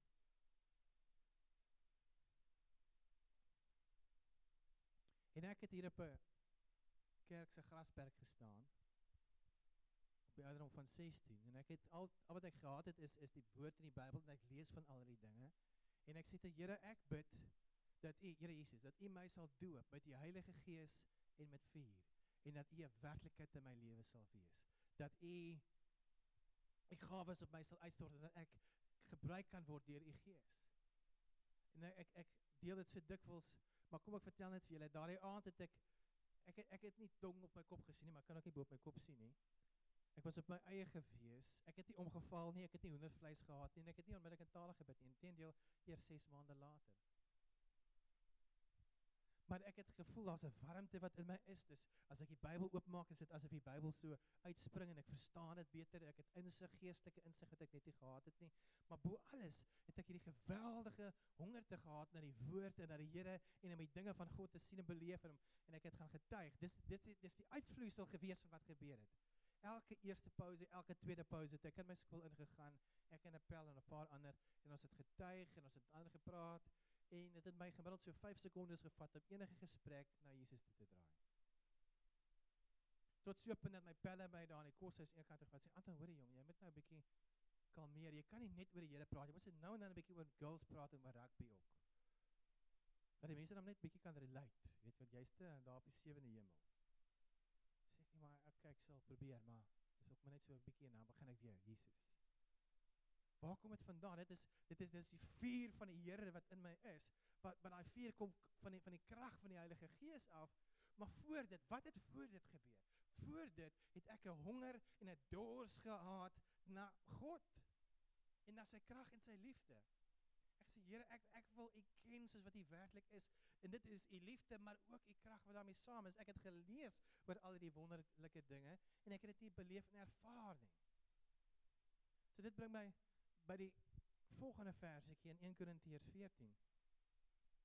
en ek het hier op 'n kerkse grasperk gestaan, op die ouderdom van 16, en ek het al wat ek gehad het is die woord in die Bybel, en ek lees van al die dinge, en ek sê te Here, ek bid, dat U, Here Jesus, dat U my sal doop met die Heilige Gees en met vuur, en dat U 'n werklikheid in my lewe sal wees, dat U gawes op my sal uitstort, en dat ek gebruik kan word deur U Gees. En ek deel dit so dikwels, maar kom ek vertel net vir julle, daardie aand het ek het nie dong op my kop gesien nie, maar ek kan ook nie bo op my kop sien nie. Ek was op my eie gewees, ek het nie omgeval nie, ek het nie hoendervleis gehad nie, en ek het nie onmiddellik in tale gebid nie, inteendeel eers 6 maande later. Maar ek het gevoel, daar's 'n warmte wat in my is, dus as ek die Bybel oopmaak, is dit asof die Bybel so uitspring, en ek verstaan dit beter, ek het insig, geestelike insig wat ek net nie gehad het nie, maar bo alles het ek hierdie geweldige hongerte gehad na die woord, en na die Here, en om die dinge van God te sien en beleef, en ek het gaan getuig, dis die uitvloeisel gewees van wat gebeur het. Elke eerste pauze, elke tweede pauze, het ek in my skool ingegaan, ek en 'n pel en 'n paar ander, en ons het getuig, en ons het ander gepraat, en het my gemiddeld so 5 sekondes gevat om enige gesprek na Jesus toe te draai. Tot so punt dat my pelle by daar in die koshuis eenkant het sê, Anton, hoor jong, jy moet nou 'n bietjie kalmeer, jy kan nie net oor die Here praat, jy moet nou en dan 'n bietjie oor girls praat en oor rugby ook. Dat die mense dan net bietjie kan relate, weet wat jy's daar op die 7de hemel. Sê ek nie, maar ek sal probeer, maar dis ook maar net so 'n bietjie en dan begin ek weer, Jesus. Waar kom dit vandaan? Dit is die vuur van die Here wat in my is, wat daai vuur kom van die krag van die Heilige Gees af, maar voor dit, wat het voor dit gebeur? Voor dit het ek 'n honger en 'n dors gehad na God, en na sy krag en sy liefde. Ek sê, Here, ek wil U ken soos wat U werklik is, en dit is U liefde, maar ook U krag wat daarmee saam is. Ek het gelees oor al die wonderlike dinge, en ek het dit nie beleef en ervaar nie. So dit bring my by die volgende vers, ek hier in 1 Korintiërs 14,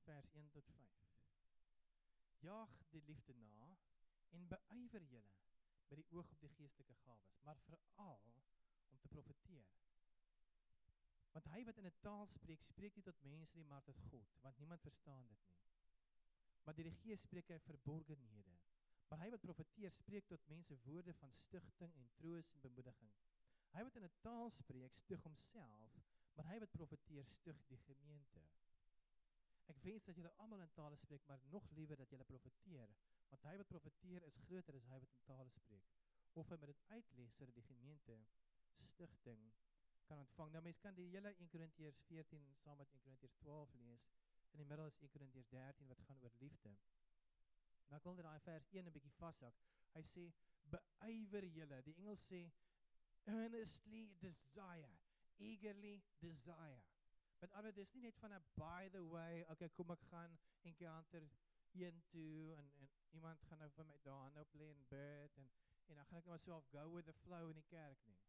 vers 1 tot 5. Jaag die liefde na en beywer julle by die oog op die geestelike gawes, maar veral om te profeteer. Want hy wat in 'n taal spreek, spreek nie tot mense nie, maar tot God, want niemand verstaan dit nie. Maar deur die Gees spreek hy verborgenhede. Maar hy wat profeteer, spreek tot mense woorde van stigting en troos en bemoediging. Hy wat in 'n taal spreek, stig homself, maar hy wat profeteer, stig die gemeente. Ek wens dat julle almal in tale spreek, maar nog liewer dat julle profeteer, want hy wat profeteer is groter as hy wat in tale spreek. Of hy met dit uitlees sodat die gemeente stigting kan ontvang. Nou mens kan die hele 1 Korintiërs 14 saam met 1 Korintiërs 12 lees. In die middel is 1 Korintiërs 13 wat gaan oor liefde. Maar ek wil net daai vers 1 'n bietjie vashak. Hy sê beywer julle. Die Engels sê earnestly desire, eagerly desire. Met ander, dis nie net van 'n by the way, okay, kom ek gaan encounter 1 toe en iemand gaan nou vir my daar hande op lê en bid en dan gaan ek net myself go with the flow in die kerk nie.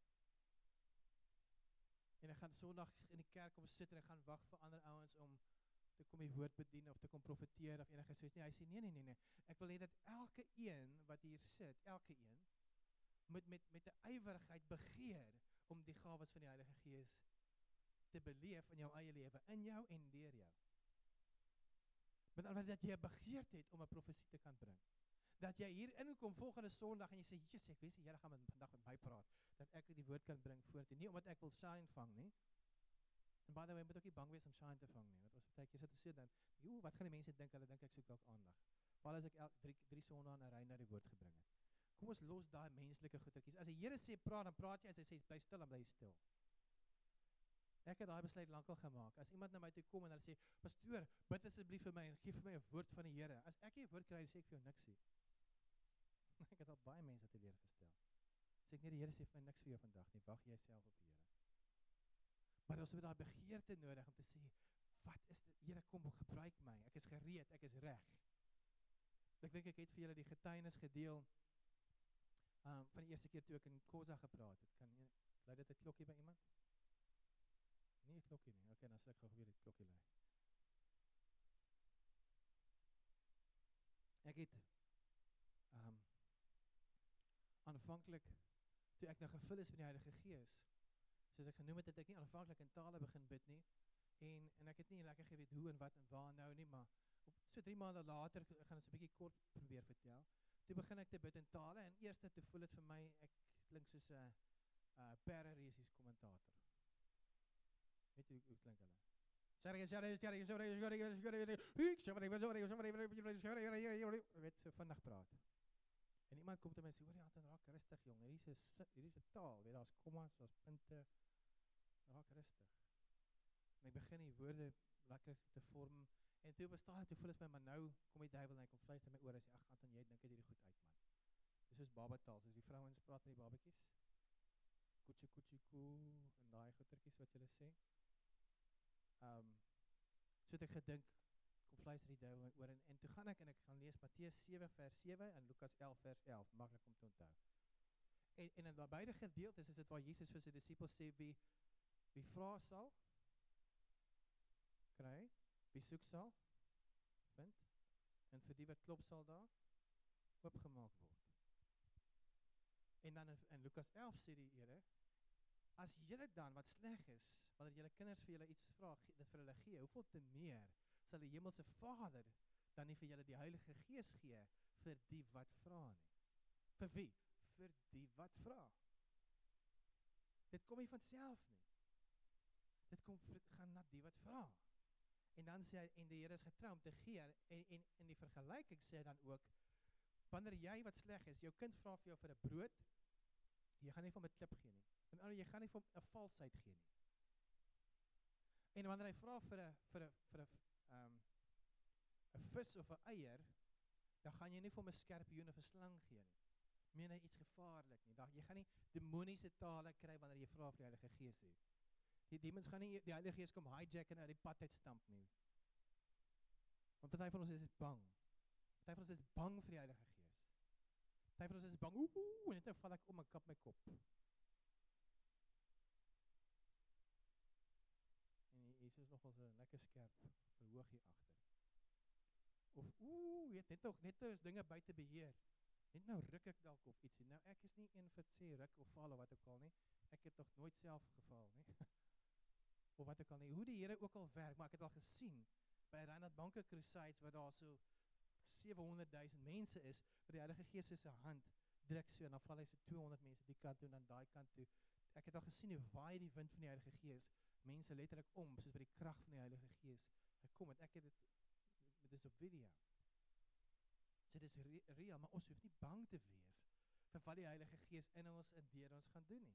En ek gaan Sondag in die kerk kom sit en ek gaan wag vir ander ouens om te kom die woord bedien of te kom profeteer of enige soos nie. Hy sê nee. Ek wil hê dat elke een wat hier sit, elke een met 'n ywerigheid begeer om die gawes van die Heilige Gees te beleef in jou eie lewe, in jou en deur jou. Met ander woorde dat jy 'n begeerte het om 'n profesie te kan bring. Dat jy hier inkom volgende Sondag en jy sê, "Jesus, ek weet die Here gaan vandag met my praat, dat ek die woord kan bring vorentoe, nie omdat ek wil shine vang nie." En by the way, moet ook nie bang wees om shine te vang nie, want ons partykeer sit te sê dan, wat gaan die mense dink? Hulle dink ek soek dalk aandag. Waar as ek 3 Sondae in 'n ry na die woord gebring het. Kom ons los daai menslike goetertjies. As die Here sê praat, dan praat jy. As hy sê bly stil, dan bly jy stil. Ek het daai besluit lankal gemaak. As iemand na my toe kom en hulle sê, "Pastoor, bid asseblief vir my en gee vir my 'n woord van die Here." As ek nie 'n woord kry, sê ek vir jou niks nie. Ek het al baie mense teleurgestel. Sê ek nie, die Here sê vir my niks vir jou vandag nie. Wag jy self op die Here. Maar ons het daai begeerte nodig om te sê, "Wat is dit? Here, kom gebruik my. Ek is gereed, ek is reg." Ek dink ek het vir julle die getuienis gedeel van die eerste keer toe ek in Kosa gepraat het. Lei dit 'n klokkie by iemand? Nee, 'n klokkie nie. Okay, dan sal ek gou weer die klokkie lei. Ek het aanvanklik, toe ek nou gevul is met die Heilige Gees, soos ek genoem het ek nie aanvanklik in tale begin bid nie, en ek het nie lekker geweet hoe en wat en waar nou nie, maar so 3 maande later, ek gaan dit so 'n bietjie kort probeer vertel, toe begin ek te bid in tale, en eers te voel het vir my, ek klink soos 'n pararesies kommentator. Weet jy hoe klink hulle? Weet so vinnig praat. En iemand kom te my en sê, "Hoor jy, Anton, raak rustig jong, hier is 'n taal, weet daar's kommas, daar's punte, raak rustig." En ek begin die woorde lekker te vorm, en toe bestaan het, toe voel het my, maar nou kom die duiwel en hy kom fluister in my oor, en sê, "Ag Anton, jy dink dit hierdie goed uit man." Dis soos babataal, soos die vrouens praat met die babetjies. Koetjie koetjie koe, en daai goetertjies wat julle sê. So het ek gedink, kom fluister die duiwel my oor, en toe gaan ek lees Matteus 7 vers 7 en Lukas 11 vers 11, maklik om te onthou. En in beide gedeeltes is dit waar Jesus vir sy disippels sê, wie vra sal, kry, wie soek sal, vind, en vir die wat klop sal daar, oopgemaak word. En dan in Lukas 11 sê die Here, as julle dan wat sleg is, wanneer julle kinders vir julle iets vra, dit vir hulle gee, hoeveel te meer sal die hemelse Vader dan nie vir julle die Heilige Gees gee vir die wat vra nie. Vir wie? Vir die wat vra. Dit kom nie van self nie. Dit gaan na die wat vra. En dan sê hy, en die Here is getrou om te gee, en in die vergelyking sê hy dan ook, wanneer jy wat sleg is, jou kind vra vir jou vir 'n brood, jy gaan nie vir hom 'n klip gee nie. En jy gaan nie vir hom 'n valsheid gee nie. En wanneer hy vra vir 'n vis of 'n eier, dan gaan jy nie vir hom 'n skorpioen of 'n slang gee nie. Meen hy iets gevaarlik nie. Jy gaan nie demoniese tale kry wanneer jy vra vir die Heilige Gees het. Die demons gaan nie die Heilige Gees kom hijack en uit die pad uitstamp nie. Want party van ons is bang. Party van ons is bang vir die Heilige Gees. Party van ons is bang, en net nou val ek om en kap my kop. En hier is nog ons 'n lekker skerp verhoog hier agter. Of weet net nou is dinge buite beheer. Net nou ruk ek dalk of ietsie. Nou ek is nie een vir sê ruk of val of wat ook al nie. Ek het nog nooit self geval nie. Of wat ook al nie. Hoe die Here ook al werk, maar ek het al gesien by Reinhard Banke Crusades waar daar so 700,000 mense is, waar die Heilige Gees se hand druk so en dan val hy so 200 mense die kant toe en dan daai kant toe. Ek het al gesien hoe waai die wind van die Heilige Gees mense letterlik soos vir die krag van die Heilige Gees gekom het. Ek het dit is op video. So dit is real, maar ons hoef nie bang te wees vir wat die Heilige Gees in ons en deur ons gaan doen nie.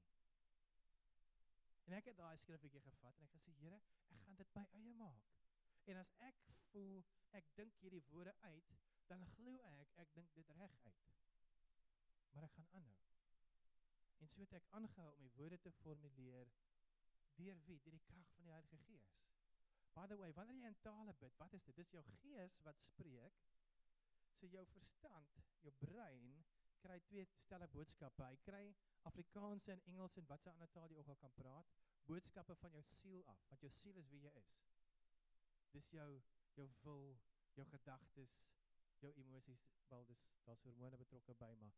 En ek het daai skrifgetjie gevat en ek gesê, Here, ek gaan dit my eie maak. En as ek voel, ek dink hierdie woorde uit, dan glo ek dink dit reg uit. Maar ek gaan aanhou. En so het ek aangehou om die woorde te formuleer, deur wie? Deur die krag van die Heilige Gees. By the way, wanneer jy in tale bid, wat is dit? Dis jou gees wat spreek, so jou verstand, jou brein, kry twee stelle boodskappe. Hy kry Afrikaanse en Engels en wat sy ander taal jy ook al kan praat, boodskappe van jou siel af, want jou siel is wie jy is. Dis jou wil, jou gedagtes, jou emosies, wel, daar's hormone betrokke by, maar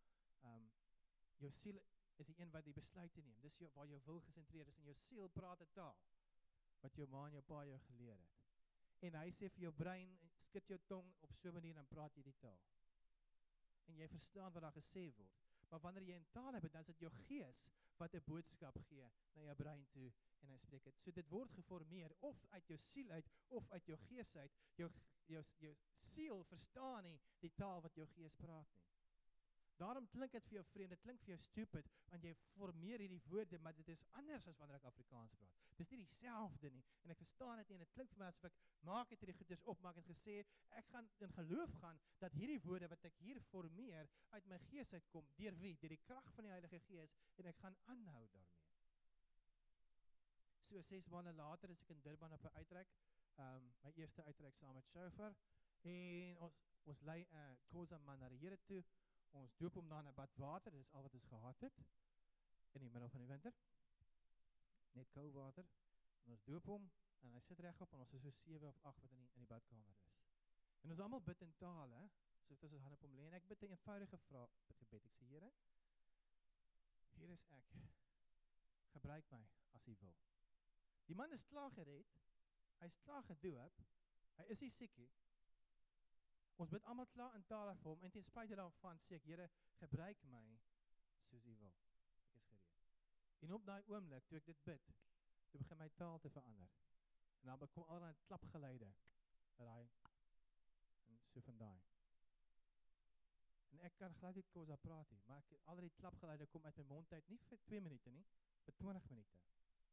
jou siel is die een wat die besluite neem, dis waar jou wil gesentreer is, en jou siel praat 'n taal, wat jou ma en jou pa jou geleer het. En hy sê vir jou brein, skud jou tong op so 'n manier, dan praat jy die taal. En jy verstaan wat daar gesê word. Maar wanneer jy in taal het, dan is dit jou gees wat 'n boodskap gee na jou brein toe en hy spreek dit. So dit word geformeer of uit jou siel uit of uit jou gees uit. Jou siel verstaan nie die taal wat jou gees praat nie. Daarom klink dit vir jou vreemd, dit klink vir jou stupid, want jy formeer hierdie woorde, maar dit is anders as wanneer ek Afrikaans praat. Dit is nie dieselfde nie, en ek verstaan dit nie, en dit klink vir my asof ek maak het hierdie goeders op, maar ek het gesê, ek gaan in geloof gaan, dat hierdie woorde wat ek hier formeer, uit my gees uitkom, deur wie? Deur die krag van die Heilige Gees, en ek gaan aanhou daarmee. So 6 maande later is ek in Durban op 'n uitreik, my eerste uitreik saam met Shofar, en ons lei Khoza man na die Here toe. Ons doop hom dan 'n bad water, dit is al wat ons gehad het, in die middel van die winter, net koue water, en ons doop hom, en hy sit regop, en ons is so 7 of 8 wat in die badkamer is. En ons almal bid in tale, so het ons hande op hom lê, en ek bid 'n eenvoudige gebed, ek sê, Here, hier is ek, gebruik my as U wil. Die man is klaar gered, hy is klaar gedoop, hy is nie siek nie. Ons bid almal klaar in tale vir hom, en ten spyte daarvan sê ek, Here, gebruik my soos U wil. Ek is gereed. En op daai oomblik, toe ek dit bid, toe begin my taal te verander. En dan bekom al daai klapgeluide, en so van daai. En ek kan glad nie Khoza praat nie, maar al die klapgeluide kom uit my mond uit, nie vir 2 minute nie, vir 20 minute.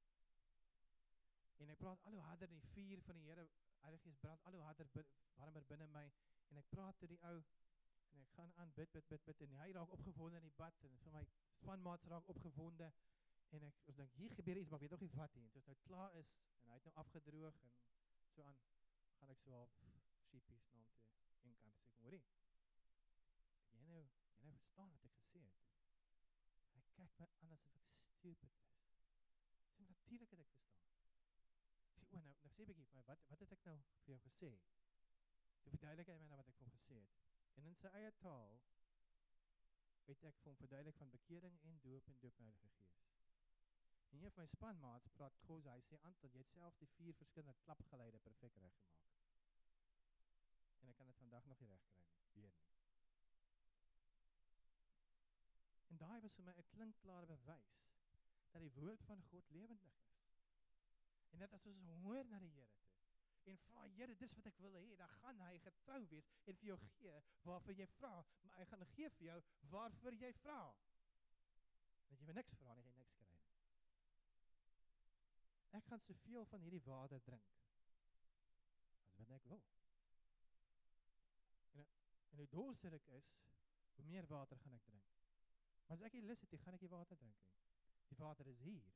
En ek praat al hoe harder, die vuur van die Here, Heilige Gees brand al hoe harder, warmer binne my, en ek praat tot die ou, en ek gaan aan bid, en hy raak opgewonde in die bad, en vir my spanmaats raak opgewonde, en ons dink, hier gebeur iets, maar ek weet nog nie wat nie, en toe ons nou klaar is, en hy het nou afgedroog, en so aan, gaan ek so half sheepies na hom toe, een kant, en sê ek, hoorie, jy nou verstaan wat ek gesê het, hy kyk my aan asof ek stupid is, sê maar natuurlijk het ek verstaan, ek sê, nou sê bykie, wat het ek nou vir jou gesê, toe verduidelik hy my nou wat ek vir hom gesê het, en in sy eie taal, het ek vir hom verduidelik van bekering en doop met Heilige Gees. En een van my spanmaats praat Khoza, hy sê, Anton, jy het self die 4 verskillende klapgeleide perfek reggemaak. En ek kan dit vandag nog nie regkry nie, weer nie. En daai was vir my 'n klinkklare bewys, dat die woord van God lewendig is. En dat as ons hoor na die Here toe, en vra, Here, dis wat ek wil hê, dan gaan hy getrou wees, en vir jou gee, waarvoor jy vra, maar hy gaan gee vir jou, waarvoor jy vra. Dat jy vir niks vra, en jy gaan niks kry nie. Ek gaan soveel van hierdie water drink, as wat ek wil. En hoe dorser ek is, hoe meer water gaan ek drink. Maar as ek nie lus het, gaan ek nie water drink nie. Die water is hier.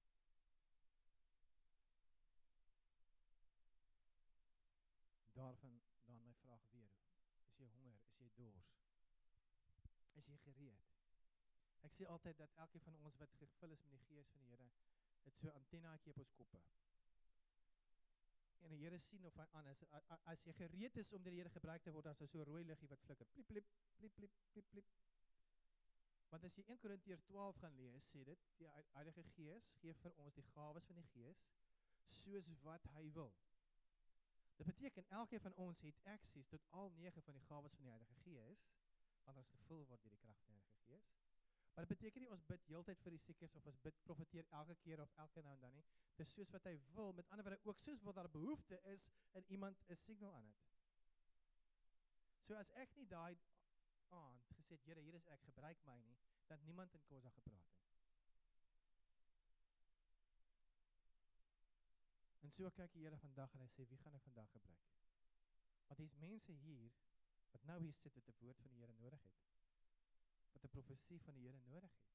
Dan my vraag weer, is jy honger, is jy dors, is jy gereed? Ek sê altyd dat elkeen van ons wat gevul is met die Gees van die Here, het so antennaatjie op ons koppe. En die Here sien of hy aan is. As jy gereed is om deur die Here gebruik te word, as so 'n rooi liggie wat flikker. Pliep, pliep, pliep, pliep, pliep, pliep. Want as jy 1 Korintiërs 12 gaan lees, sê dit, die Heilige Gees gee vir ons die gawes van die Gees, soos wat hy wil. Dit beteken, elkeen van ons het access tot al 9 van die gawes van die Heilige Gees, want ons gevul word deur die krag van die Heilige Gees. Maar dit beteken nie, ons bid heeltyd vir die siekes, of ons bid profeteer elke keer, of elke nou en dan nie. Dit is soos wat hy wil, met ander woorde, ook soos wat daar behoefte is, en iemand 'n signal aan het. So as ek nie daai aand gesê het, Here, hier is ek, gebruik my nie, dat niemand in Kosa gepraat het. En so kyk die Here vandag en hy sê, wie gaan ek vandag gebruik? Want die is mense hier, wat nou hier sit, wat 'n woord van die Here nodig het. Wat 'n profesie van die Here nodig het.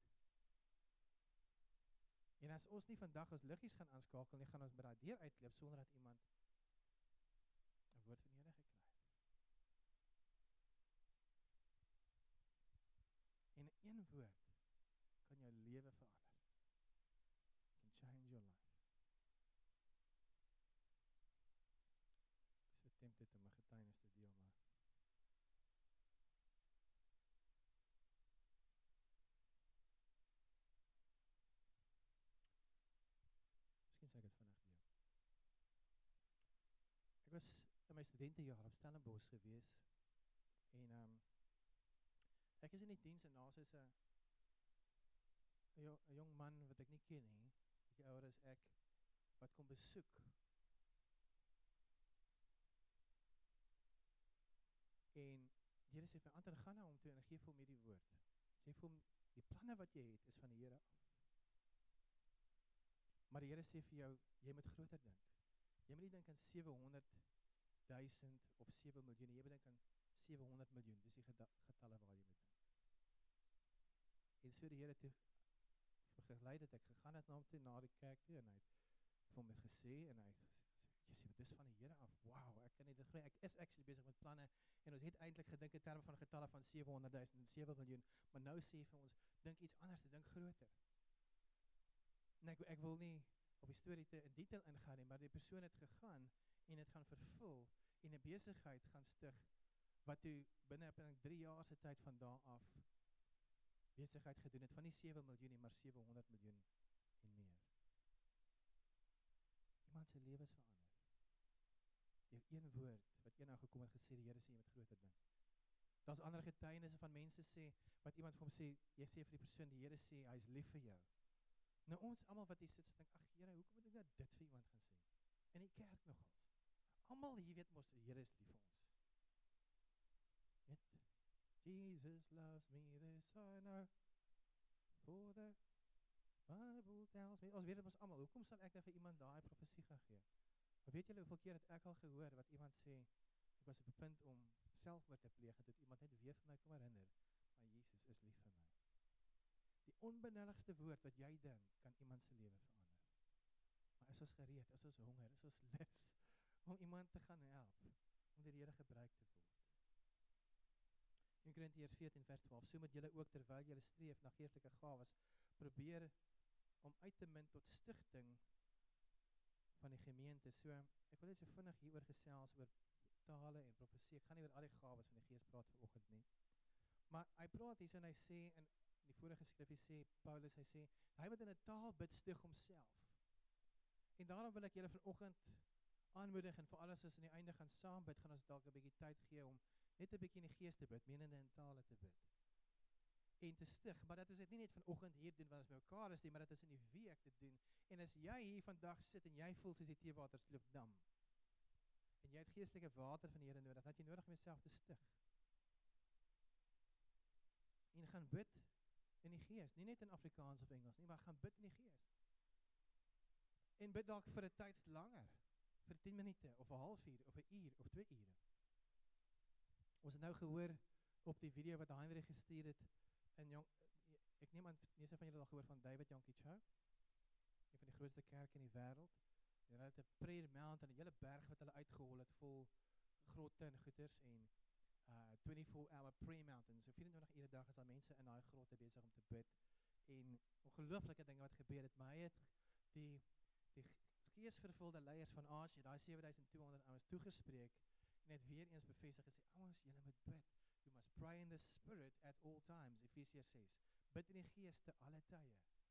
En as ons nie vandag ons liggies gaan aanskakel nie, gaan ons by daai deur uitloop, sonder dat iemand 'n woord van die Here gekry het. En een woord kan jou lewe verander. Can change your life. Ek is so tempted om my getuienis te deel, maar miskien sal ek dit vinnig deel. Ek was in my studentejaar op Stellenbosch gewees en ek is in die diens en naas is 'n jong man wat ek nie ken nie, bietjie ouer as ek, wat kom besoek. En die Here sê vir Anton, gaan na hom toe en gee vir hom hierdie woord. Sê vir hom, die planne wat jy het, is van die Here af. Maar die Here sê vir jou, jy moet groter dink. Jy moet nie dink aan 700.000 of 7 miljoen, jy moet dink aan 700 miljoen, dis die getalle waar jy moet dink. En so die Here toe vergelei dat ek gegaan het na hom toe, na die kerk toe, en hy het vir hom dit gesê, en hy het gesê, jy sê, dit is van die Here af, wow, ek kan nie dit glo, ek is actually besig met planne, en ons het eintlik gedink in terme van getalle van 700.000 en 7 miljoen, maar nou sê vir ons, dink iets anders, dink groter. En ek wil nie op die storie te in detail ingaan nie, maar die persoon het gegaan, en het gaan vervul, en 'n besigheid gaan stig, wat toe binne 3 jaar se tyd van daar af, besigheid gedoen het, van nie 7 miljoen nie, maar 700 miljoen en meer. Iemand se lewe is verander. Deur een woord, wat een nou gekom het gesê, die Here sê, jy moet groter dink. Daar's ander getuienisse van mense sê, wat iemand vir hom sê, jy sê vir die persoon, die Here sê, hy is lief vir jou. Nou ons, almal wat hier sit, dink, ag Here, hoekom moet ek nou dit vir iemand gaan sê? In die kerk nogals. Almal hier weet mos, die Here is lief vir ons. Weet, Jesus loves me, this I know, for the Bible tells me, ons weet het mos almal, hoekom sal ek nou vir iemand daai profesie gaan gee? Maar weet julle hoeveel keer het ek al gehoor, wat iemand sê, ek was op 'n punt om selfmoord te pleeg, en toe het iemand net weer vir my kom herinner, maar Jesus is lief vir my. Die onbenulligste woord wat jy dink, kan iemand se lewe verander. Maar is ons gereed, is ons honger, is ons lus, om iemand te gaan help, om deur die Here gebruik te word. 1 Korintiërs 14 vers 12, so moet julle ook, terwyl julle streef na geestelike gawes, probeer om uit te mun tot stigting van die gemeente. So, ek wil net so vinnig hieroor gesels, oor tale en profesie. Ek gaan nie oor al die gawes van die Gees praat vanoggend nie. Maar hy praat hier en hy sê, in die vorige skrifgie sê, Paulus, hy sê, hy wat in 'n taal bid, stig homself. En daarom wil ek julle vanoggend aanmoedig, en vir alles as in die einde gaan saam bid, gaan ons dalk 'n bietjie tyd gee om net 'n bietjie in die Gees te bid, menende in tale te bid. En te stig, maar dat is dit nie net vanoggend hier doen, want ons by mekaar is nie, maar dat is in die week te doen. En as jy hier vandag sit, en jy voel soos die teewaterskloof-dam, en jy het geestelike water van die Here nodig, dan het jy nodig om jouself te stig. En gaan bid in die Gees, nie net in Afrikaans of Engels nie, maar gaan bid in die Gees. En bid dalk vir 'n tyd langer, vir 10 minute, of 'n halfuur, of 'n uur, of 2 ure. Ons het nou gehoor op die video wat Heinrich gestuur het, ek neem aan, meeste van julle al gehoor van David Yonke Cho, een van die grootste kerke in die wêreld, en hulle het 'n prayer mountain, 'n hele berg wat hulle uitgehol het, vol grotte en goeters, en 24-hour prayer mountain, so 24 ure dag is daar mense in daai grotte besig om te bid, en ongelooflike dinge wat gebeur het, maar hy het die geesvervulde leiers van Asië, daai 7200 ouens toegespreek, en het weer eens bevestig en sê, ouens, julle moet bid. You must pray in the spirit at all times, Efesiërs 6. Bid in die gees te alle tye.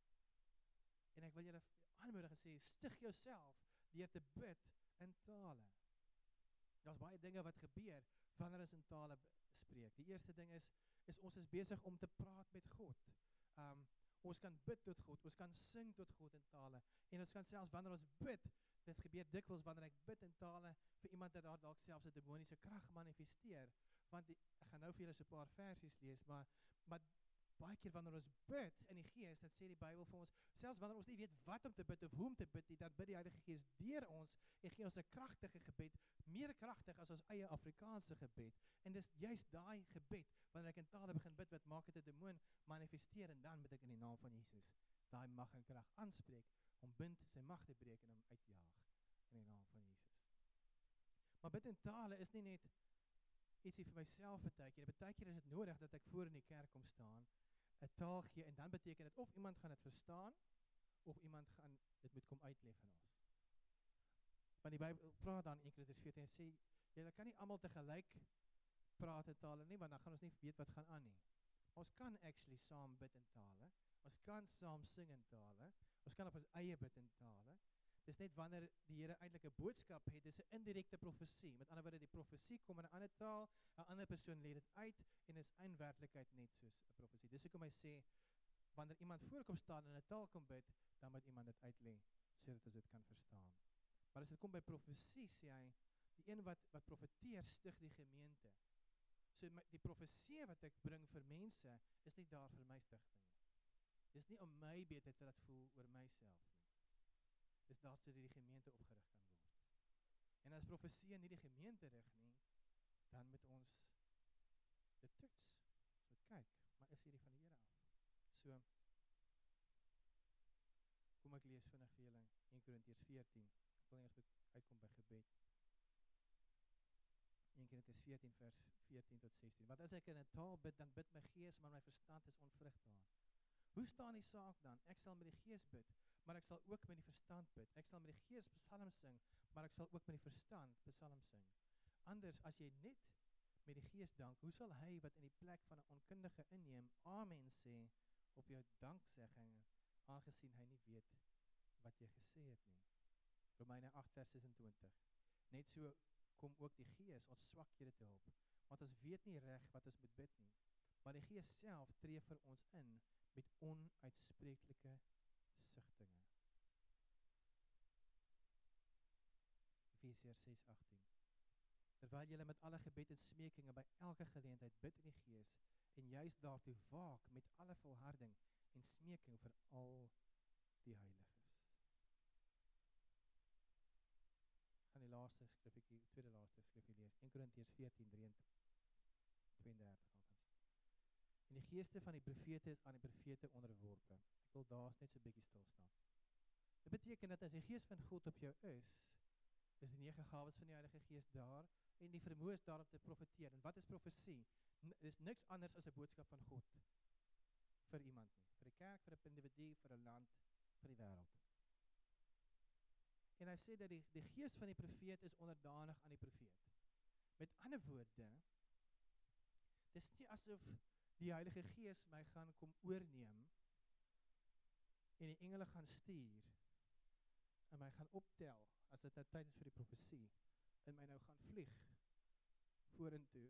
En ek wil julle aanmoedig en sê, stig jouself deur te bid in tale. Daar's baie dinge wat gebeur wanneer ons in tale spreek. Die eerste ding is ons is besig om te praat met God. Ons kan bid tot God, ons kan sing tot God in tale, en ons kan selfs wanneer ons bid, dit gebeur dikwels wanneer ek bid in tale vir iemand dat daar dalk selfs 'n demoniese krag manifesteer, want ek gaan nou vir julle so 'n paar versies lees, maar baie keer wanneer ons bid in die gees, dan sê die Bybel vir ons, selfs wanneer ons nie weet wat om te bid of hoe om te bid nie, dan bid die Heilige Gees deur ons en gee ons 'n kragtige gebed, meer kragtig as ons eie Afrikaanse gebed. En dis juist daai gebed wanneer ek in tale begin bid, wat maak dit 'n demoon manifesteer, en dan bid ek in die naam van Jesus daai mag en krag aanspreek om bind sy mag te breek en hom uitjaag in die naam van Jesus. Maar bid in tale is nie net ietsie vir myself baie keer is dit nodig dat ek voor in die kerk kom staan, 'n taal gee, en dan beteken dit of iemand gaan dit verstaan, of iemand gaan dit moet kom uitlê vir ons. Want die Bybel praat dan in 1 Korintiërs 14 en sê, julle kan nie almal tegelyk praat in tale nie, want dan gaan ons nie weet wat gaan aan nie. Ons kan actually saam bid in tale, ons kan saam sing in tale, ons kan op ons eie bid in tale. Dis net wanneer die Here eintlik 'n boodskap het, dis 'n indirekte profesie. Met ander woorde, die profesie kom in 'n ander taal, 'n ander persoon lê dit uit, en is in werklikheid net soos 'n profesie. Dis hoekom hy sê, wanneer iemand voorkom staan en in 'n taal kom bid, dan moet iemand dit uitlê, sodat ons dit kan verstaan. Maar as dit kom by profesie, sê hy, die een wat profeteer, stig die gemeente. So die profesie wat ek bring vir mense, is nie daar vir my stigting nie. Dis nie om my beter te laat voel oor myself nie. Dis daar sodat die gemeente opgerig kan word. En as profesie nie die gemeente rig nie, dan moet ons dit toets. Ons moet kyk, maar is hierdie van die Here af? So, kom ek lees vinnig vir julle 1 Korintiërs 14. Ek wil nie ons moet uitkom by gebed. 1 Korintiërs 14 vers 14 tot 16. Want as ek in 'n taal bid, dan bid my gees, maar my verstand is onvrugbaar. Hoe staan die saak dan? Ek sal met die gees bid, maar ek sal ook met die verstand bid. Ek sal met die gees psalms sing, maar ek sal ook met die verstand psalms sing. Anders, as jy net met die gees dank, hoe sal hy wat in die plek van 'n onkundige inneem, amen sê op jou danksegging, aangesien hy nie weet wat jy gesê het nie. Romeine 8 vers 26. Net so kom ook die gees ons swakhede te help, want ons weet nie reg wat ons moet bid nie, maar die gees self tree vir ons in met onuitspreeklike sigtinge. Efesiërs 6:18. Terwyl julle met alle gebed en smekinge by elke geleentheid bid in die gees, en juist daartoe waak met alle volharding en smeking vir al die heiliges. Ek gaan die laaste skrifgie, tweede laaste skrifgie lees, 1 Korintiërs 14:32 althans. En die geeste van die profete is aan die profete onderworpe. Ek wil daar net so 'n bietjie stil staan. Dit beteken dat as die gees van God op jou is die 9 gawes van die Heilige Gees daar, en die vermoë is daar om te profeteer. En wat is profesie? Dis niks anders as 'n boodskap van God vir iemand nie, vir die kerk, vir 'n individu, vir 'n land, vir die wêreld. En hy sê dat die gees van die profeet is onderdanig aan die profeet. Met ander woorde, dis nie asof die Heilige Gees my gaan kom oorneem en die engele gaan stuur en my gaan optel as dit nou tyd is vir die profesie en my nou gaan vlieg vorentoe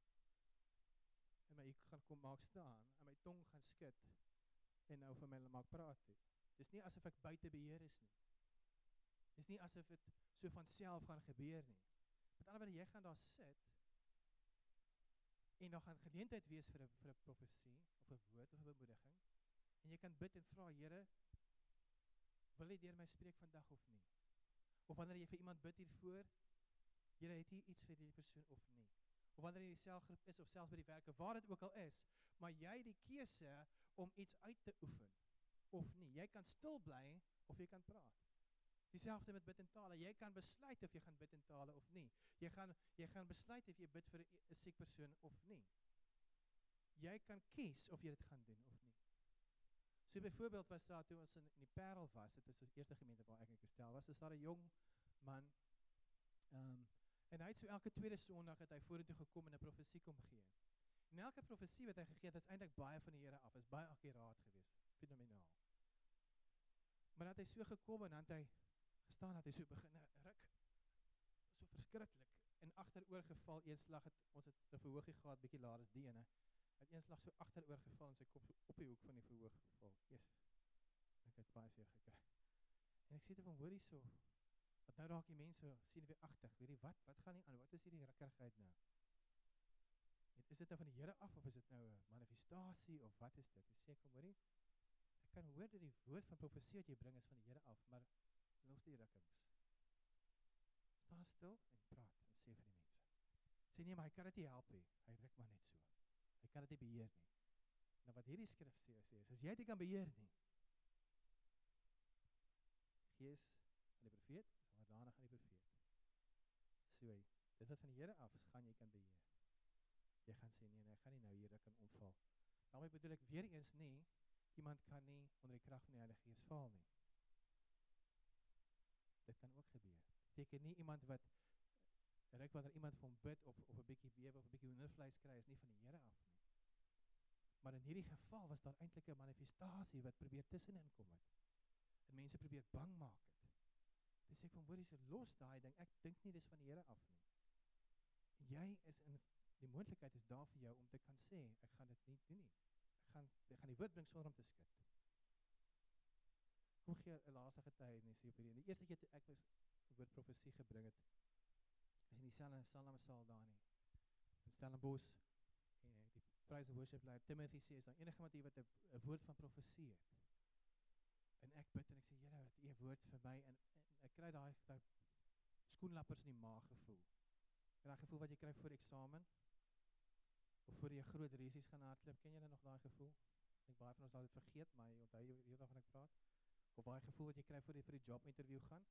en my gaan kom maak staan en my tong gaan skud en nou vir my maak praat toe. Dis nie asof ek buite beheer is nie. Dis nie asof dit so van self gaan gebeur nie. Met ander woorde, jy gaan daar sit en dan gaan geleentheid wees vir 'n profesie of 'n woord of 'n bemoediging en jy kan bid en vra, Here, wil jy deur my spreek vandag of nie? Of wanneer jy vir iemand bid hiervoor, Here, het jy iets vir die persoon of nie? Of wanneer jy in die selgroep is of selfs by die werke, waar dit ook al is, maar jy het die keuse om iets uit te oefen of nie. Jy kan stil bly of jy kan praat. Dieselfde met bid in tale. Jy kan besluit of jy gaan bid in tale of nie. Jy gaan besluit of jy bid vir 'n siek persoon of nie. Jy kan kies of jy dit gaan doen of nie. So byvoorbeeld was daar, toe ons in die Parel was, dit is die eerste gemeente waar ek in Kristel was, is daar 'n jong man, en hy het so elke tweede Sondag het hy vorentoe gekom en 'n profesie kom gee. En elke profesie wat hy gegee het, is eintlik baie van die Here af, is baie akkuraat geweest, fenomenaal. Maar dat hy so gekom en dan het hy gestaan, dat hy so begin ruk, so verskriklik, en agteroor geval, een slag het, ons het 'n verhoogie gehad, bietjie laer as die ene, het een slag so agteroor geval en sy kop so op die hoek van die verhoog geval. Jezus, ek het baie seer gekry. En ek sê te van, hoor hierso, wat nou raak die mense, sien weer agtig, weet jy, wat gaan nie aan, wat is hierdie rukkerigheid nou? Is dit nou van die Here af, of is dit nou 'n manifestasie, of wat is dit? Ek sê, kom hoorie, ek kan hoor dat die woord van profesie wat jy bring is van die Here af, maar los die rukkings. Staan stil en praat, en sê vir die mense. Sê nie, maar hy kan dit nie help nie, hy ruk maar net so. Hy kan dit nie beheer nie. Nou wat hierdie skrif sê, is as jy dit nie kan beheer nie, gees van die profeet, is onderdanig aan die profeet. So, dit wat van die Here af is, gaan jy kan beheer. Jy gaan sê, nee, ek gaan nie nou hier ruk en omval. Daarmee bedoel ek weer eens nie, iemand kan nie onder die krag van die Heilige Gees val nie. Dit kan ook gebeur. Beteken nie iemand wat ruk wanneer iemand vir hom bid, of 'n bietjie bewe, of 'n bietjie hoendervleis kry, is nie van die Here af nie. Maar in hierdie geval was daar eintlik 'n manifestasie wat probeer tussenin kom het. En mense probeer bang maak het. Dis sê ek van, hoor, jy los daai ding, ek dink nie dis van die Here af nie. En jy is in, die moontlikheid is daar vir jou om te kan sê, ek gaan dit nie doen nie. Ek gaan die woord bring sonder om te skud. Kom gee 'n laaste getuienis op hierdie. Die eerste keer toe ek was woord profesie gebring het, is in die Salmsaal daar nie, in Stellenbosch, en die praise and worship leier Timothy sê, is daar enige iemand hier wat 'n woord van profesie het? En ek bid en ek sê, Here, wat U 'n woord vir my, en ek kry daai skoenlappers in die maag gevoel. Daai gevoel wat jy kry voor eksamen, of voor jy groot resies gaan hardloop, ken jy nog daai gevoel? Ek baie van ons het dit vergeet, maar jy onthou jy waarvan ek praat? Of daai gevoel wat jy kry voor jy vir die job interview gaan?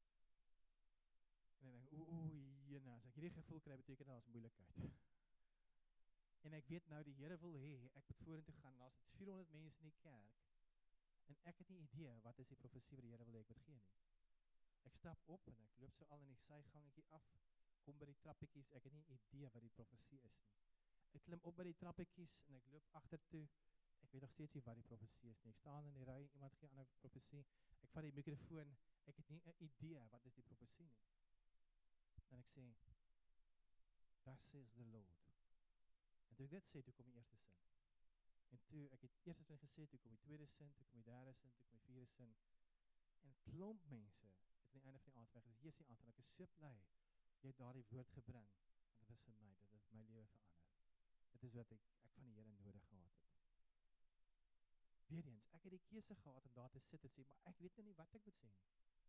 En ek dink, jene, as ek hierdie gevoel kry, beteken dat is moeilikheid. En ek weet nou, die Here wil hê, ek moet vorentoe gaan, en as dit 400 mense in die kerk, en ek het nie idee, wat is die profesie wat die Here wil hê, ek moet gee nie. Ek stap op, en ek loop so al in die sygangetjie af, kom by die trappetjies, ek het nie idee wat die profesie is nie. Ek klim op by die trappetjies, en ek loop agtertoe, ek weet nog steeds nie wat die profesie is nie. Ek staan in die ry, iemand gee aan 'n profesie, ek vat die mikrofoon, ek het nie 'n idee wat is die profesie nie. En ek sê, thus says the Lord. En toe ek dit sê, toe kom die eerste sin. En toe ek het eerste sin gesê, toe kom die tweede sin, toe kom die derde sin, toe kom die vierde sin. En klomp mense het aan die einde van die aand weg, hier is die aand, en ek is so bly, jy het daardie woord gebring, want dit is vir my, dit het my lewe verander. Dit is wat ek van die Here nodig gehad het. Weereens, ek het die keuse gehad om daar te sit en sê, maar ek weet nou nie wat ek moet sê nie.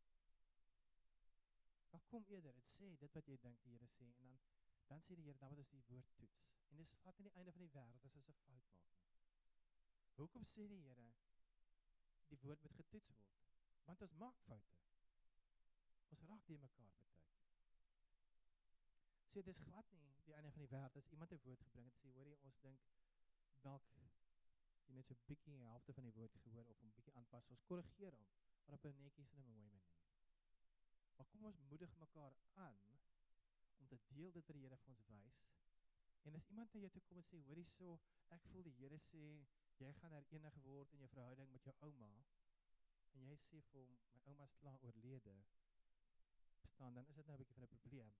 Maar kom eerder, het sê dit wat jy dink die Here sê, en dan sê die Here, dan wat is die woord toets. En dit vat in die einde van die wêreld as ons 'n fout maak nie. Hoekom sê die Here, die woord moet getoets word? Want ons maak foute. Ons raak die mekaar partykeer. So dit is glad nie die einde van die wêreld as iemand 'n woord gebring het en sê, hoorie, ons dink dalk jy net so 'n bietjie die helfte van die woord gehoor of 'n bietjie aanpas, ons korrigeer hom, maar op 'n netjies en 'n mooi manier. Maar kom ons moedig mekaar aan om te deel dit wat die Here vir ons wys. En as iemand na jou toe kom en sê, hoorie so, ek voel die Here sê jy gaan herenig word in jou verhouding met jou ouma, en jy sê vir hom, my ouma is klaar oorlede, verstaan, dan is dit nou 'n bietjie van 'n probleem.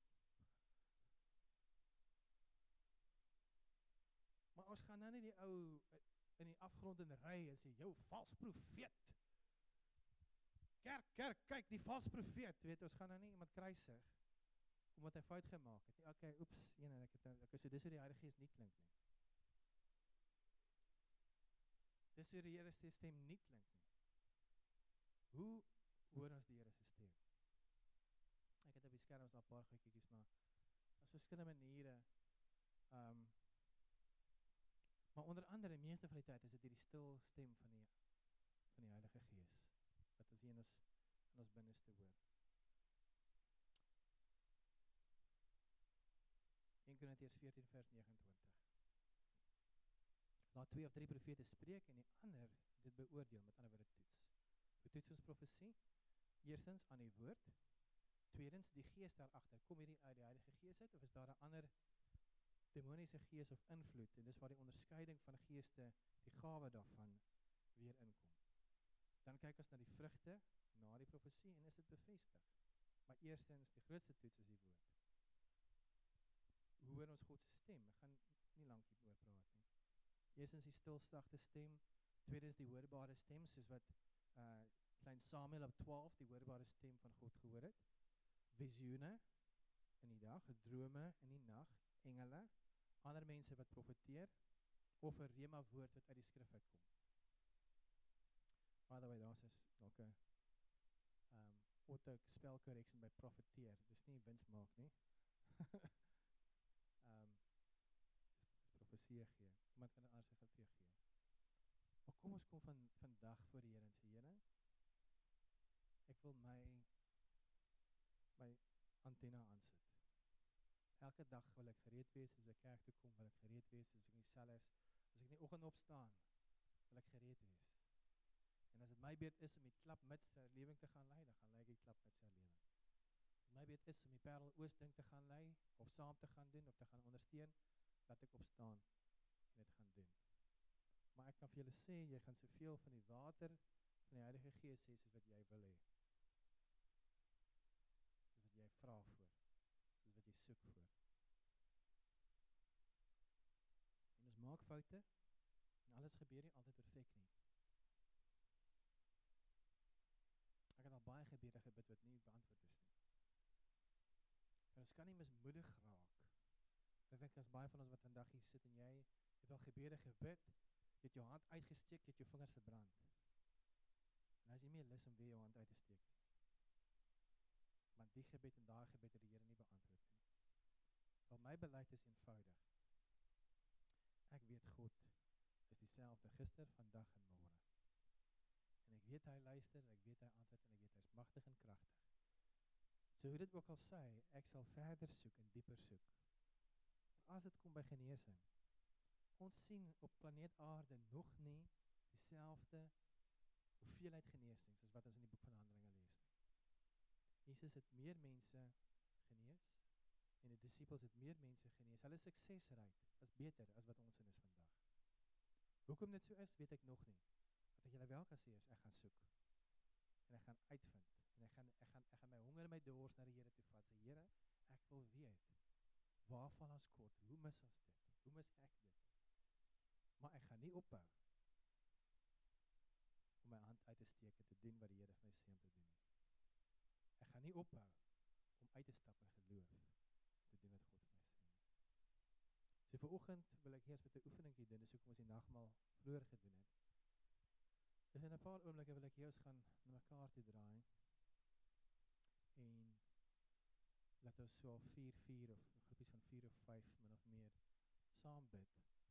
Maar ons gaan nou nie die ou in die afgrond in ry en sê, jou vals profeet. Kerk, kyk, die vals profeet, weet, ons gaan nou nie iemand kruisig, omdat hy fout gemaak het. Okay, oeps, ek so, dis hoe die Heilige Gees nie klink nie. Dis hoe die Here se stem nie klink nie. Hoe hoor ons die Here se stem? Ek het op die skerms daar 'n paar goedjies, maar daar's verskillende maniere. Maar onder andere, meeste van die tyd is dit hierdie stil stem van die Heilige Gees, wat ons hier in ons binneste hoor. 1 Korintiërs 14 vers 29. Laat 2 of 3 profete spreek en die ander dit beoordeel, met ander woorde toets. Hoe toets ons profesie? Eerstens aan die woord, tweedens die gees daarachter, kom hierdie uit die Heilige Gees uit, of is daar 'n ander demoniese gees of invloed, en dis waar die onderscheiding van geeste, die gawe daarvan, weer inkom. Dan kyk ons na die vrugte, na die profesie, en is dit bevestig. Maar eerstens, die grootste toets is die woord. Hoe hoor ons God se stem? Ek gaan nie lank hieroor praat nie. Eerstens die stilsagte stem, tweedens die hoorbare stem, soos wat klein Samuel op 12 die hoorbare stem van God gehoor het. Visioene in die dag, drome in die nag, engele, ander mense wat profeteer, of 'n rema woord wat uit die skrif uitkom. By the way, daar is dalk 'n auto spell correction by profeteer, dis nie wins maak nie. Dis profesie gee. Iemand kan 'n ander signature gee. Maar kom ons kom vandag voor die Here en sê, Here, ek wil my antenne aansit. Elke dag wil ek gereed wees as ek kerk toe kom, wil ek gereed wees as ek in die sel is, as ek in die oggend opstaan, wil ek gereed wees. En as dit my beurt is om die klap met sy lewing te gaan lei, dan gaan lei ek die klap met sy lewing. As dit my beurt is om die Parel Oos ding te gaan lei, of saam te gaan doen, of te gaan ondersteun, laat ek opstaan en dit gaan doen. Maar ek kan vir julle sê, jy gaan soveel van die water van die Heilige Gees sê, soos wat jy wil hê. Soos wat jy vra voor. Soos wat jy soek voor. En ons maak foute, en alles gebeur nie altyd perfek nie. Ek het al baie gebede gebid wat nie beantwoord is nie. En ons kan nie mismoedig raak. Ek dink as baie van ons wat vandag hier sit en jy het al gebede gebid, jy het jou hand uitgesteek, jy het jou vingers verbrand. En as jy meer lus om weer jou hand uit te steek nie. Want die gebed en daai gebed het die Here nie beantwoord nie. Wel my beleid is eenvoudig. Ek weet God is dieselfde gister, vandag en môre. En ek weet hy luister, en ek weet hy antwoord, en ek weet hy is magtig en kragtig. So hoe dit ook al sê, ek sal verder soek en dieper soek. Maar as dit kom by genesing, ons sien op planeet aarde nog nie dieselfde hoeveelheid genesing, soos wat ons in die boek van Handelinge lees nie. Jesus het meer mense genees, en die disciples het meer mense genees. Hulle suksesrate is beter as wat ons in is vandag. Hoekom dit so is, weet ek nog nie. Wat ek julle wel kan sê is, ek gaan soek, en ek gaan uitvind, en ek gaan my honger en my dors na die Here toe vat, sê Here, ek wil weet, waar val ons kort, hoe mis ons dit, hoe mis ek dit, maar ek gaan nie ophou, om my hand uit te steek en te doen wat die Here vir my sê om te doen nie. Ek gaan nie ophou, om uit te stap in geloof, te doen wat God vir my sê nie. So vanoggend wil ek eers met 'n oefeningkie doen, dis hoekom ons die nagmaal vroeër gedoen het. Dus in 'n paar oomblikke wil ek eers gaan na mekaar toe draai, en laat ons so 4 of groepies van 4 of 5 min of meer saam bid.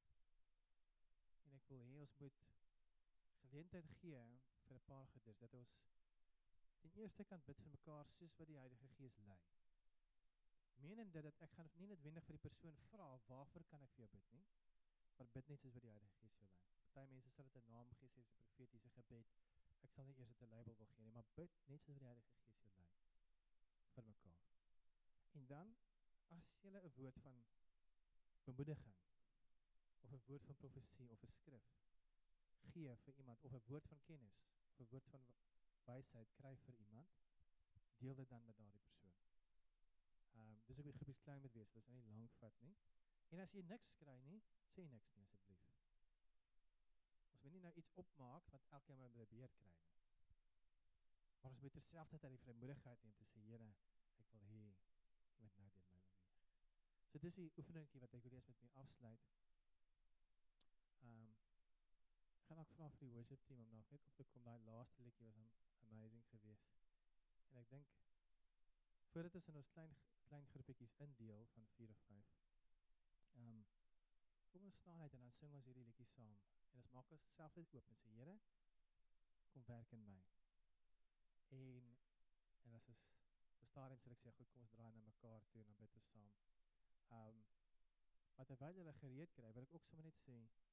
En ek wil hê ons moet geleentheid gee vir 'n paar geders, dat ons ten eerste kan bid vir mekaar soos wat die Heilige Gees lei. Menende dat ek gaan nie noodwendig vir die persoon vra, waarvoor kan ek vir jou bid nie, maar bid net soos wat die Heilige Gees jou lei. Party mense sal dit 'n naam gee, sê 'n profetiese gebed. Ek sal nie eers dit 'n label wil gee nie, maar bid net soos wat die Heilige Gees jou lei vir mekaar. En dan as jy 'n woord van bemoediging of 'n woord van profesie of 'n skrif gee vir iemand of 'n woord van kennis of 'n woord van wysheid kry vir iemand, deel dit dan met daardie persoon. Dis ook die groepies klein moet wees, dit is nie lank vat nie. En as jy niks kry nie, sê niks nie asseblief. Ons moet nie nou iets opmaak wat elkeen maar probeer kry nie. Maar ons moet terselfdertyd die vrymoedigheid neem te sê, Here, ek wil hê jy moet nou deur my beweeg. So dis die oefeningkie wat ek wil eers met my afsluit. Ek gaan ook vra vir die worship team om nog net op te kom. Daai laaste liedjie was amazing geweest. En ek dink voordat ons in ons klein groepietjies indeel van 4 of 5. Kom ons staan uit en dan sing ons hierdie liedjie saam. En ons maak ons self dit oop en sê, Here, kom werk in my. En as ons op stadium sal ek sê, goed, kom ons draai na mekaar toe en dan bid ons saam. Maar terwyl julle gereed kry, wil ek ook sommer net sê,